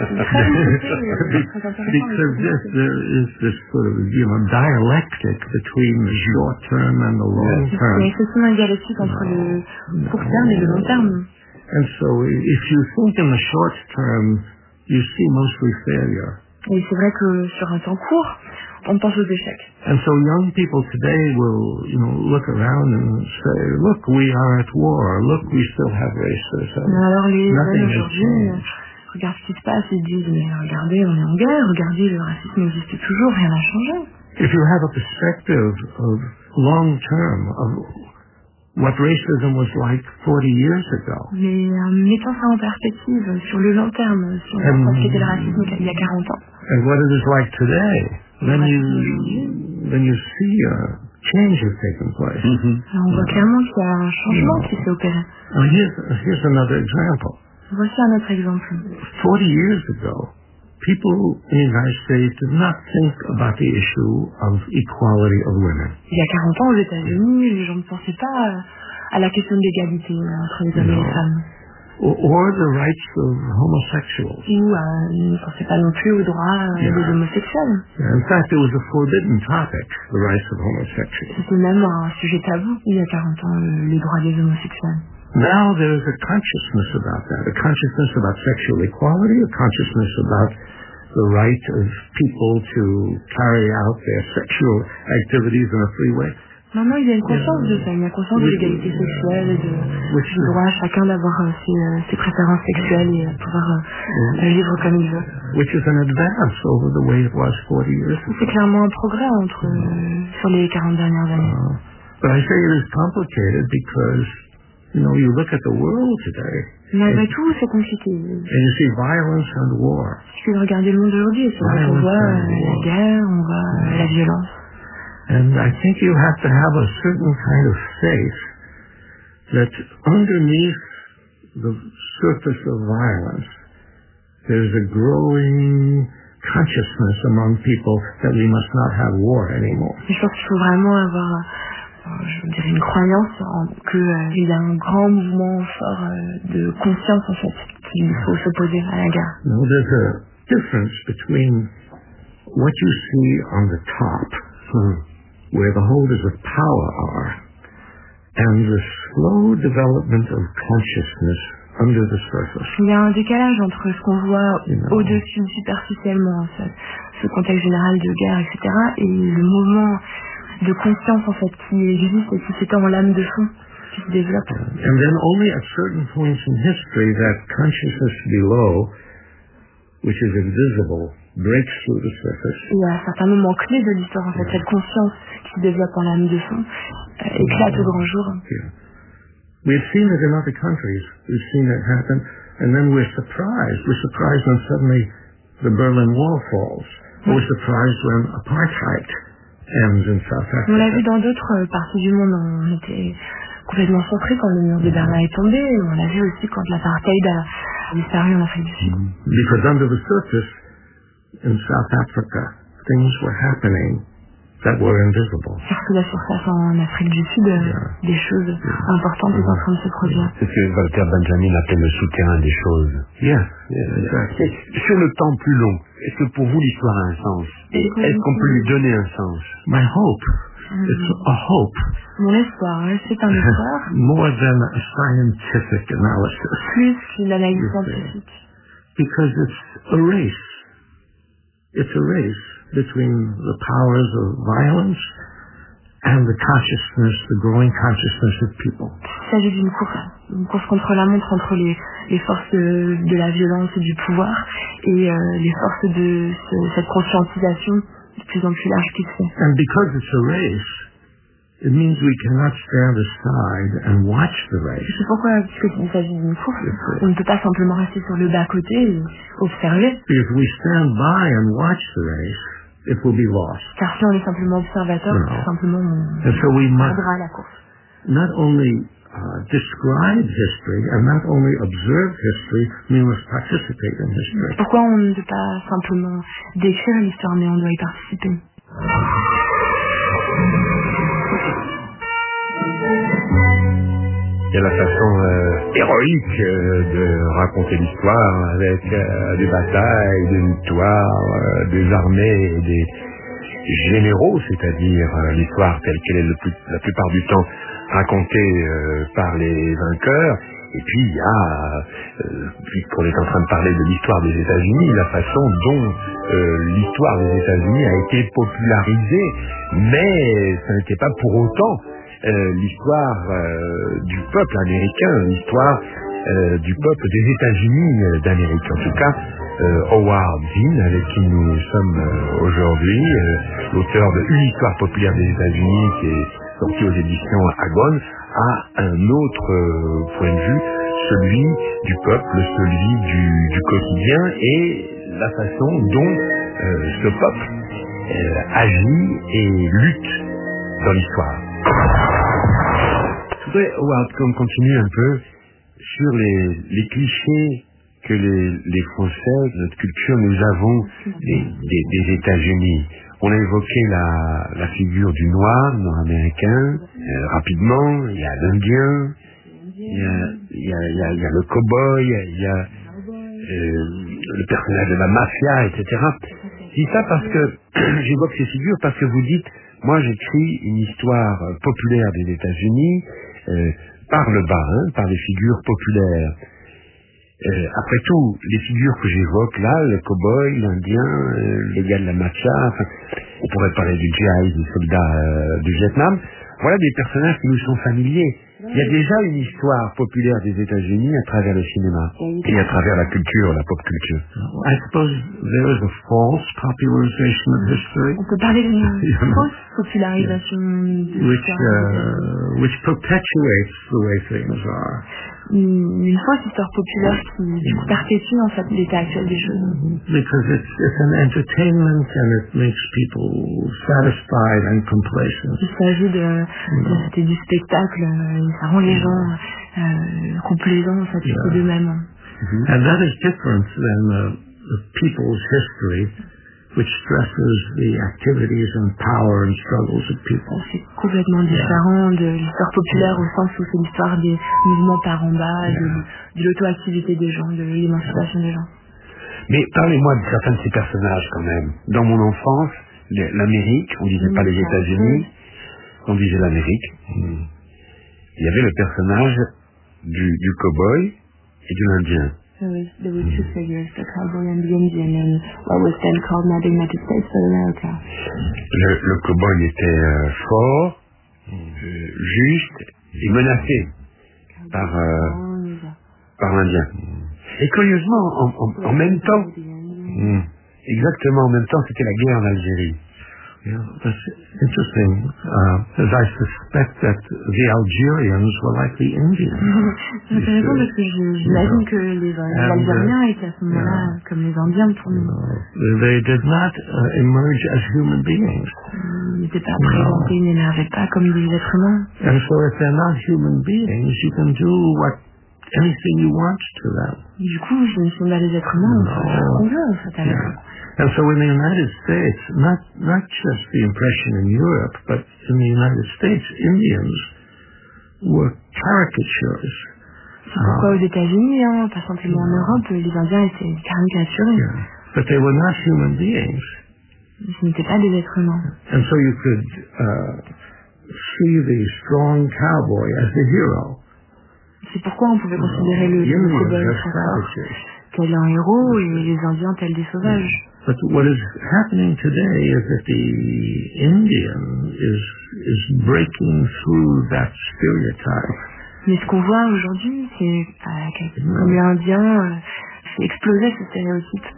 Because there is this sort of, dialectic between the short term and the long term. Il y a effectivement une dialectique entre le court terme et le long terme. And so if you think in the short term, you see mostly failure. Et c'est vrai que sur un temps court, on pense aux échecs. And so young people today will, look around and say, look, we are at war. Look, we still have racism. Alors les jeunes aujourd'hui regardent ce qui se passe et disent, mais regardez, on est en guerre, regardez, le racisme existe toujours, rien n'a changé. If you have a perspective of long term, of what racism was like 40 years ago. Mais mettons ça en perspective, sur le long terme, sur ce qu'était le racisme il y a 40 ans. And what it is like today, then you see a change has taken place. Alors on voit clairement qu'il y a un changement qui s'est opéré. Here's another example. Voici un autre exemple. 40 years ago, people in the United States did not think about the issue of equality of women. Il y a 40 ans aux États-Unis, les gens ne pensaient pas à la question de l'égalité entre les hommes et les femmes. Or the rights of homosexuals. Ou ne pensaient pas non plus aux droits des homosexuels. In fact, it was a forbidden topic, the rights of homosexuals. C'était même un sujet tabou il y a 40 ans, les droits des homosexuels. Now there is a consciousness about that, a consciousness about sexual equality, a consciousness about the right of people to carry out their sexual activities in a free way. Maintenant, il y a une conscience de ça, il y a conscience de l'égalité sexuelle et du droit à chacun d'avoir ses préférences sexuelles et pouvoir vivre comme il veut. Which is an advance over the way it was 40 years ago. C'est clairement un progrès sur les 40 dernières années. But I say it is complicated because, you look at the world today. Malgré tout, c'est compliqué. And you see violence and war. Si tu regardes le monde d'aujourd'hui, c'est vrai qu'on voit la guerre, on voit la violence. And I think you have to have a certain kind of faith that underneath the surface of violence, there's a growing consciousness among people that we must not have war anymore. Je pense qu'il faut vraiment avoir, je dirais, une croyance qu'il y a un grand mouvement fort de conscience, en fait, qu'il faut s'opposer à la guerre. There's a difference between what you see on the top, where the holders of power are, and the slow development of consciousness under the surface. Il y a un décalage entre ce qu'on voit au-dessus, superficiellement, ce contexte général de guerre, etc., et le mouvement de conscience, en fait, qui existe et qui s'étend en lame de fond, qui se développe. And then only at certain points in history that consciousness below, which is invisible, breaks through the surface. Et à certains moments clés de l'histoire, en fait, cette conscience qui se développe en lame de fond éclate au grand jour. We've seen it in other countries. We've seen it happen, and then we're surprised. We're surprised when suddenly the Berlin Wall falls. We're surprised when apartheid ends in South Africa. On l'a vu dans d'autres parties du monde. On était complètement surpris quand le mur de Berlin est tombé. On l'a vu aussi quand l'apartheid a disparu en Afrique du Sud. Because under the surface, in South Africa, things were happening that were invisible. Parce que la surface en Afrique du Sud, des choses importantes sont en train de se produire. C'est ce que Walter Benjamin appelait le souterrain des choses. Exactly. Sur le temps plus long, est-ce que pour vous l'histoire a un sens? Est-ce qu'on peut lui donner un sens? My hope, it's a hope. Mon espoir, c'est un espoir. More than a scientific analysis. Plus qu'une analyse scientifique. Because it's a race. It's a race between the powers of violence and the consciousness, the growing consciousness of people. Il s'agit d'une course contre la montre entre les forces de la violence et du pouvoir et les forces de cette conscientisation de plus en plus large qui se fait. And because it's a race, it means we cannot stand aside and watch the race. C'est pourquoi, puisqu'il s'agit d'une course, on ne peut pas simplement rester sur le bas-côté et observer. If we stand by and watch the race, it will be lost. Car si on est simplement observateur, tout simplement on perdra la course. Not only describe history and not only observe history, we must participate in history. Pourquoi on ne peut pas simplement décrire l'histoire, mais on doit y participer? Il y a la façon héroïque de raconter l'histoire avec des batailles, des victoires, des armées et des généraux, c'est-à-dire l'histoire telle qu'elle est la plupart du temps racontée par les vainqueurs. Et puis il y a, puisqu'on est en train de parler de l'histoire des États-Unis, la façon dont l'histoire des États-Unis a été popularisée, mais ça n'était pas pour autant l'histoire du peuple américain, l'histoire du peuple des États-Unis d'Amérique. En tout cas, Howard Zinn, avec qui nous sommes aujourd'hui, l'auteur de Une histoire populaire des États-Unis, qui est sorti aux éditions Agon, a un autre point de vue, celui du peuple, celui du quotidien, et la façon dont ce peuple agit et lutte dans l'histoire. Je voudrais, Howard, qu'on continue un peu sur les clichés que les Français, notre culture, nous avons des États-Unis. On a évoqué la figure du noir, nord-américain, rapidement. Il y a l'Indien, il y a le cow-boy, il y a le personnage de la mafia, etc. Je dis ça parce que j'évoque ces figures parce que vous dites, moi j'écris une histoire populaire des États-Unis par le bas, par les figures populaires. Après tout, les figures que j'évoque là, le cow-boy, l'Indien, le gars de la mafia, on pourrait parler du GI, des soldats du Vietnam, Voilà des personnages qui nous sont familiers. Il y a déjà une histoire populaire des États-Unis à travers le cinéma et à travers la culture, la pop culture. I suppose there is a false popularization of history. On peut parler d'une fausse popularisation de l'histoire. Which perpetuates the way things are. Une fausse histoire populaire qui du coup perpétue en fait l'état actuel des choses. Because it's an entertainment and it makes people satisfied and complacent. Il s'agit c'était du spectacle, ça rend les gens complaisants, satisfaits d'eux-mêmes. And that is different than the people's history, which stresses the activities and power and struggles of people. C'est complètement différent de l'histoire populaire au sens où c'est l'histoire des mouvements par en bas, de l'auto-activité des gens, de l'émancipation des gens. Mais parlez-moi de certains de ces personnages quand même. Dans mon enfance, l'Amérique, on disait pas les États-Unis, on disait l'Amérique. Il y avait le personnage du cow-boy et de l'Indien. There were two figures, the cowboy and the Indian, and what was then called not the United States but America. Le cow-boy était fort, juste et menacé par l'Indien. Et curieusement, en même temps, exactement en même temps, c'était la guerre en Algérie. Yeah, that's interesting, as I suspect that the Algerians were like the Indians. C'est intéressant parce que j'imagine que les Algériens étaient à ce moment-là comme les Indiens pour nous. They did not emerge as human beings. Ils n'étaient pas présentés, ils n'émergeaient pas comme des êtres humains. And so if they're not human beings, you can do anything you want to them. Du coup, si ne sont pas des êtres humains, on peut faire ce qu'on veut en fait avec eux. And so in the United States, not just the impression in Europe, but in the United States, Indians were caricatures. C'est pourquoi aux États-Unis, pas simplement en Europe, les Indiens étaient caricaturés. But they were not human beings. Ce n'étaient pas des êtres humains. And so you could see the strong cowboy as the hero. C'est pourquoi on pouvait considérer le cow-boy très fort tel un héros et les Indiens tels des sauvages. But what is happening today is that the Indian is breaking through that stereotype. Mais ce qu'on voit aujourd'hui, c'est comme l'Indien fait exploser ce stéréotype.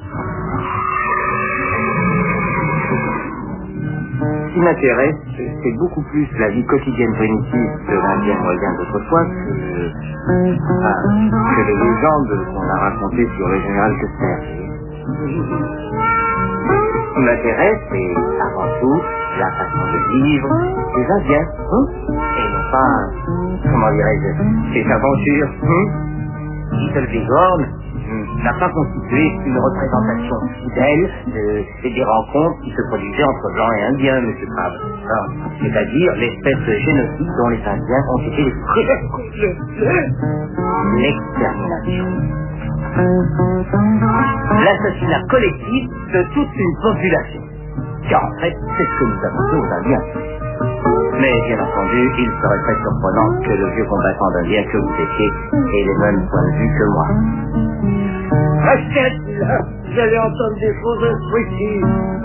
Ce qui m'intéresse, c'est beaucoup plus la vie quotidienne primitive de l'Indien moyen d'autrefois que les légendes qu'on a racontées sur le général Custer. Ce qui m'intéresse, c'est avant tout la façon de vivre des Indiens, et non pas, comment dirais-je, ces aventures. Little Bighorn n'a pas constitué une représentation fidèle des rencontres qui se produisaient entre Blancs et Indiens, M. Crabbe. C'est-à-dire l'espèce de génocide dont les Indiens ont été les précurseurs. L'extermination. L'assassinat collectif de toute une population. Car en fait, c'est ce que nous avons fait aux Indiens. Mais bien entendu, il serait très surprenant que le vieux combattant d'Indien que vous étiez ait les mêmes points de vue que moi. Restez là, vous allez entendre des choses ici.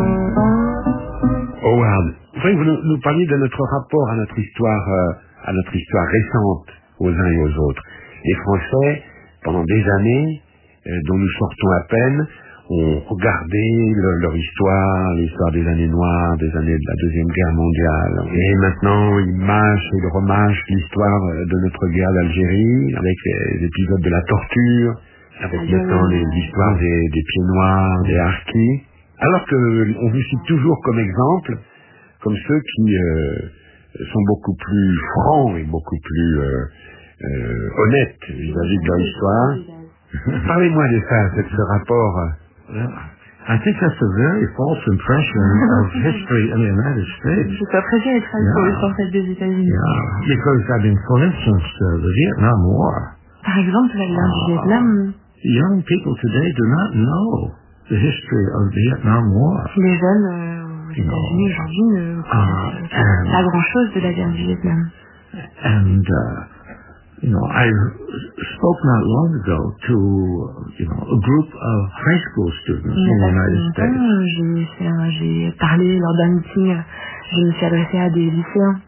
Howard, vous voyez, vous nous parliez de notre rapport à notre histoire récente aux uns et aux autres. Les Français, pendant des années, dont nous sortons à peine, ont regardé leur histoire, l'histoire des années noires, des années de la Deuxième Guerre mondiale. Et maintenant, ils mâchent et ils remâchent l'histoire de notre guerre d'Algérie, avec les épisodes de la torture, avec maintenant l'histoire des pieds noirs, des harkis. Alors qu'on vous cite toujours comme exemple, comme ceux qui sont beaucoup plus francs et beaucoup plus honnêtes vis-à-vis de leur histoire. Parlez-moi de ça, de ce rapport. I think that's a very false impression of history in the United States. C'est pas très bien être sur l'histoire des États-Unis. Yeah, because I mean, for instance, the Vietnam War. Par exemple, la guerre du Vietnam. Young people today do not know the history of the Vietnam War. Les jeunes aux États-Unis aujourd'hui ne connaissent pas grand-chose de la guerre du Vietnam. And I spoke not long ago to, a group of high school students in the United States. J'ai parlé lors d'un meeting, je me suis adressé à des lycéens.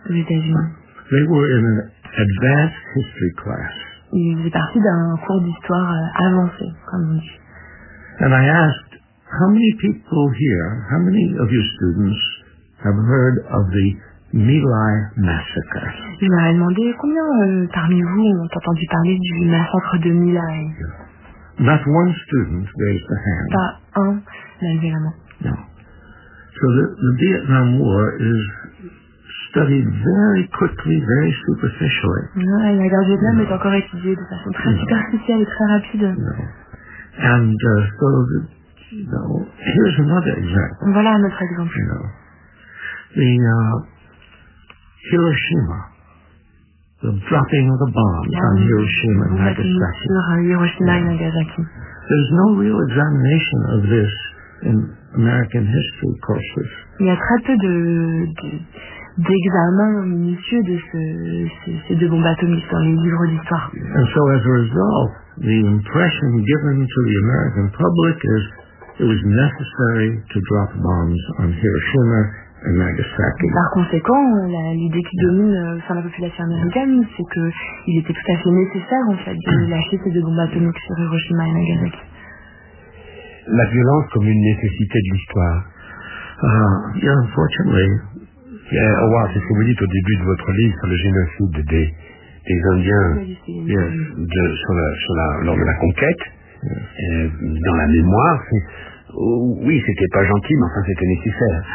aux États-Unis. They were in an advanced history class. Ils faisaient partie d'un cours d'histoire avancé, comme on dit. And I asked, how many people here, how many of your students have heard of the My Lai massacre? Je leur ai demandé combien parmi vous ont entendu parler du massacre de My Lai. Not one student raised a hand. Pas un n'a levé la main. No. So the Vietnam War is studied very quickly, very superficially. Ouais, la guerre du Vietnam est encore étudiée de façon très superficielle et très rapide. And so, here's another example. Voilà un autre exemple. The Hiroshima, the dropping of the bombs on Hiroshima and Nagasaki. Sur Hiroshima et Nagasaki. There's no real examination of this in American history courses. Il y a très peu d'examens minutieux de ces deux bombes atomiques dans les livres d'histoire. And so as a result, the impression given to the American public is it was necessary to drop bombs on Hiroshima and Nagasaki. Par conséquent, l'idée qui domine au sein de la population américaine, c'est qu'il était tout à fait nécessaire en fait de lâcher ces deux bombes atomiques sur Hiroshima et Nagasaki. La violence comme une nécessité de l'histoire. Yeah, unfortunately. Howard, c'est ce que vous dites au début de votre livre sur le génocide des Indiens lors de la conquête. Dans la mémoire, oui, c'était pas gentil, mais enfin c'était nécessaire.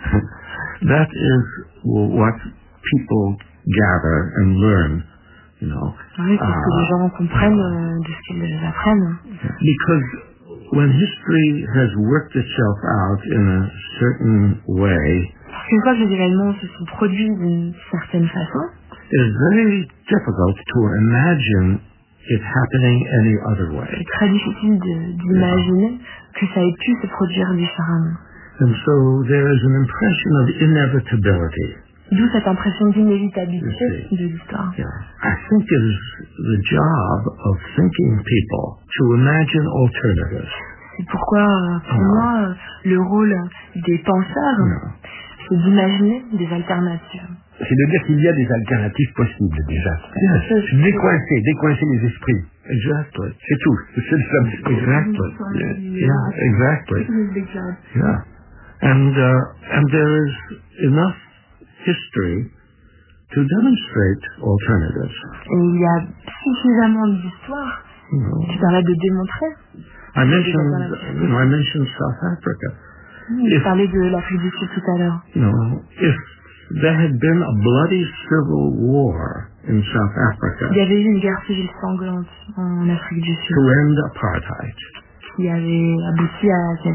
That is what people gather and learn, you know. Oui, c'est ce que les gens comprennent de ce qu'ils apprennent. Because when history has worked itself out in a certain way, parce qu'une fois que les événements se sont produits d'une certaine façon, it is very difficult to imagine it happening any other way. C'est très difficile d'imaginer que ça ait pu se produire différemment. And so there is an impression of inevitability. D'où cette impression d'inévitabilité de l'histoire. Yeah. I think it is the job of thinking people to imagine alternatives. C'est pourquoi, pour moi, le rôle des penseurs, c'est d'imaginer des alternatives. C'est de dire qu'il y a des alternatives possibles déjà. Yes. Décoincer les esprits. Exactly. C'est tout. C'est le seul. Exactly. Yeah, exactly. Yeah. And there is enough history to demonstrate alternatives. Et il y a suffisamment d'histoires qui permettent de démontrer. I mentioned South Africa. Je parlais de l'Afrique du Sud tout à l'heure. If there had been a bloody civil war in South Africa, il y avait eu une guerre civile sanglante en Afrique du Sud to end apartheid, qui avait abouti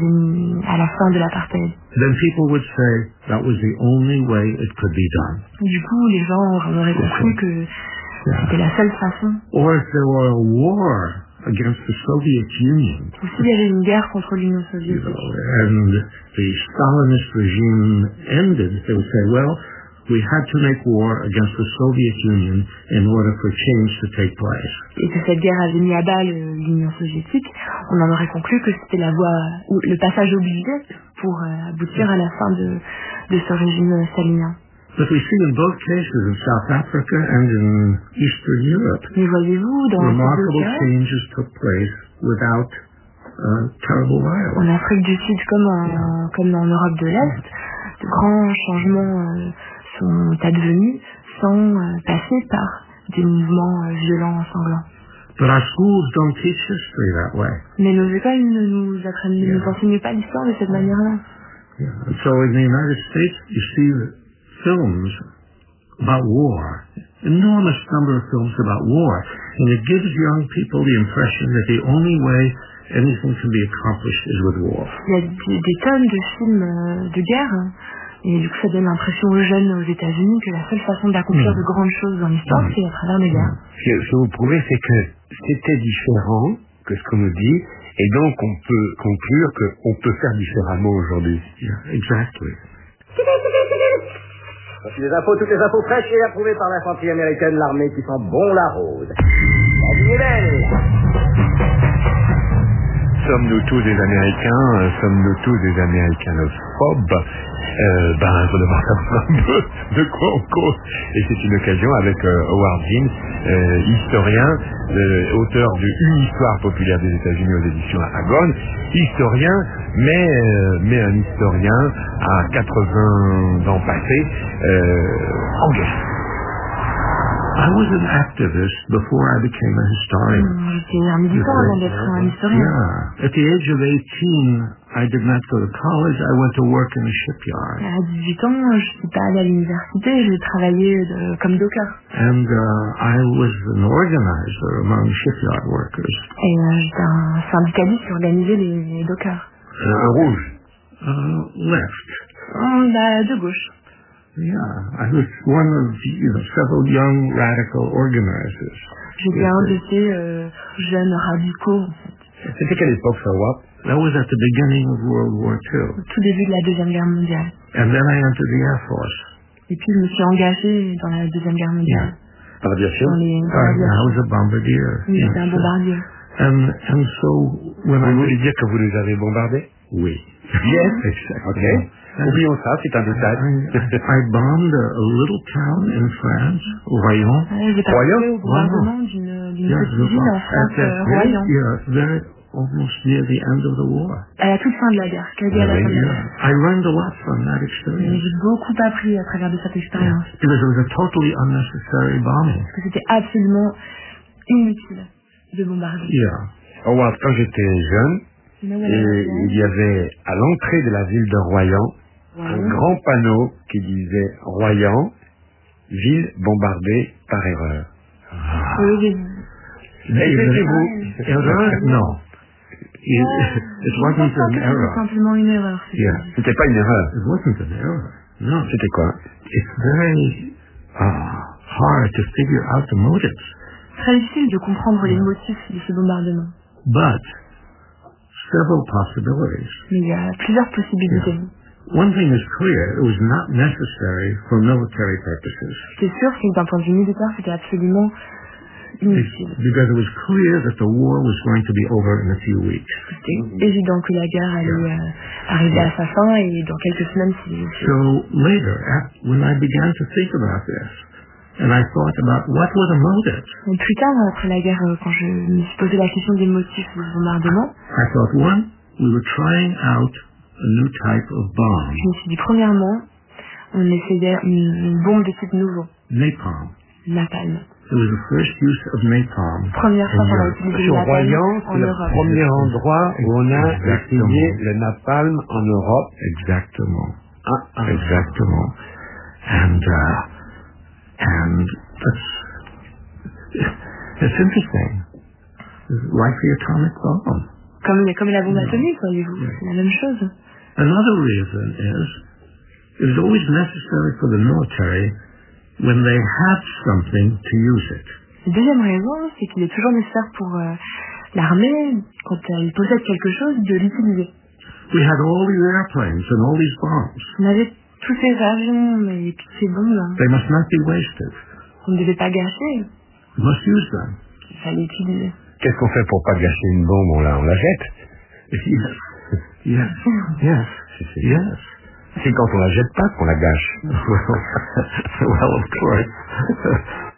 à la fin de l'apartheid. Then people would say that was the only way it could be done. Du coup, les gens auraient compris que c'était la seule façon. Or if there were a war against the Soviet Union, ou s'il y avait une guerre contre l'Union soviétique, and the Stalinist regime ended, they would say, well, we had to make war against the Soviet Union in order for change to take place. Et que cette guerre avait mis à bas l'Union soviétique, on en aurait conclu que c'était la voie, ou le passage obligé pour aboutir à la fin de ce régime stalinien. But we see in both cases, in South Africa and in Eastern Europe, mais voyez-vous, dans remarkable changes took place without terrible violence. En Afrique du Sud comme en Europe de l'Est, de grands changements sont advenus sans passer par des mouvements violents sanglants. But our schools don't teach history that way. Mais nos écoles ne nous enseignent pas l'histoire de cette manière-là. Yeah. And so in the United States, you see films about war, enormous number of films about war, and it gives young people the impression that the only way anything can be accomplished is with war. Il y a des tonnes de films de guerre, et du coup ça donne l'impression aux jeunes aux États-Unis que la seule façon d'accomplir de grandes choses dans l'histoire, c'est à travers les guerres. Ce que vous prouvez, c'est que c'était différent que ce qu'on nous dit, et donc on peut conclure qu'on peut faire différemment aujourd'hui. Yeah, exactly. Voici les infos, toutes les infos fraîches et approuvées par l'infanterie américaine, l'armée qui sent bon la rose. Sommes-nous tous des Américains? Sommes-nous tous des américanophobes? Voldemort savoir un peu de quoi on cause. Et c'est une occasion avec Howard Zinn, historien, auteur de Une histoire populaire des États-Unis aux éditions Aragon, historien, mais un historien à 80 ans passés, engagé. I was an activist before I became a historian. J'étais un militant avant d'être un historien. Yeah. At the age of 18, I did not go to college. I went to work in a shipyard. À 18 ans, je suis pas allée à l'université, j'ai travaillé comme docker. And I was an organizer among shipyard workers. Et j'étais un syndicaliste qui organisait les dockers. Un rouge. Left. De gauche. Yeah, I was one of several young radical organizers. J'étais un de ces jeunes radicaux. C'était quelle époque, ça, Howard? That was at the beginning of World War II. Au tout début de la Deuxième Guerre mondiale. And then I entered the Air Force. Et puis je me suis engagée dans la Deuxième Guerre mondiale. Par l'aviation? I was a bombardier. Oui, j'étais un bombardier. And so when Vous voulez dire que vous les avez bombardés? Oui. Yes. Okay. Oublions ça, c'est un détail. I bombed a little town in France, Royan. J'ai participé au bombardement d'une petite ville en France, Royan. Yeah, almost near the end of the war. À la toute fin de la guerre, quasi à la fin de la guerre. I learned a lot from that experience. J'ai beaucoup appris à travers de cette expérience. Because it was a totally unnecessary bombing. Parce que c'était absolument inutile de bombarder. Yeah. Howard, quand j'étais jeune, il y avait à l'entrée de la ville de Royan un grand panneau qui disait Royan, ville bombardée par erreur. Erreur? No. It wasn't an error. C'est simplement une erreur. C'était pas une erreur. It wasn't an error. No. C'était quoi? It's very hard to figure out the motives. Très difficile de comprendre les motifs de ce bombardement. But several possibilities. Mais il y a plusieurs possibilités. One thing is clear, it was not necessary for military purposes. C'est sûr que d'un point de vue militaire, c'était absolument inutile. Because it was clear that the war was going to be over in a few weeks. C'était évident que la guerre allait arriver à sa fin et dans quelques semaines, c'est... So later, when I began to think about this, and I thought about what were the motives. Et plus tard, après la guerre, quand je me suis posé la question des motifs du bombardement, I thought, one, we were trying out a new type of bomb. Je me suis dit, premièrement, on essayait une bombe de type nouveau. Napalm. Napalm. It was the first use of napalm. Première fois qu'on a utilisé le napalm Royan, en Europe. C'est le premier endroit où on a essayé le napalm en Europe. Exactement. Exactement. And it's interesting. Like the atomic bomb. Comme la bombe atomique, voyez-vous. C'est la même chose. Another reason is it is always necessary for the military when they have something to use it. La deuxième raison, c'est qu'il est toujours nécessaire pour l'armée, quand elle possède quelque chose, de l'utiliser. We had all these airplanes and all these bombs. On avait tous ces avions et toutes ces bombes. They must not be wasted. On ne devait pas gâcher. We must use them. Il fallait utiliser. Qu'est-ce qu'on fait pour pas gâcher une bombe? On la jette? Yes. C'est quand on la jette pas qu'on la gâche. Well, of course.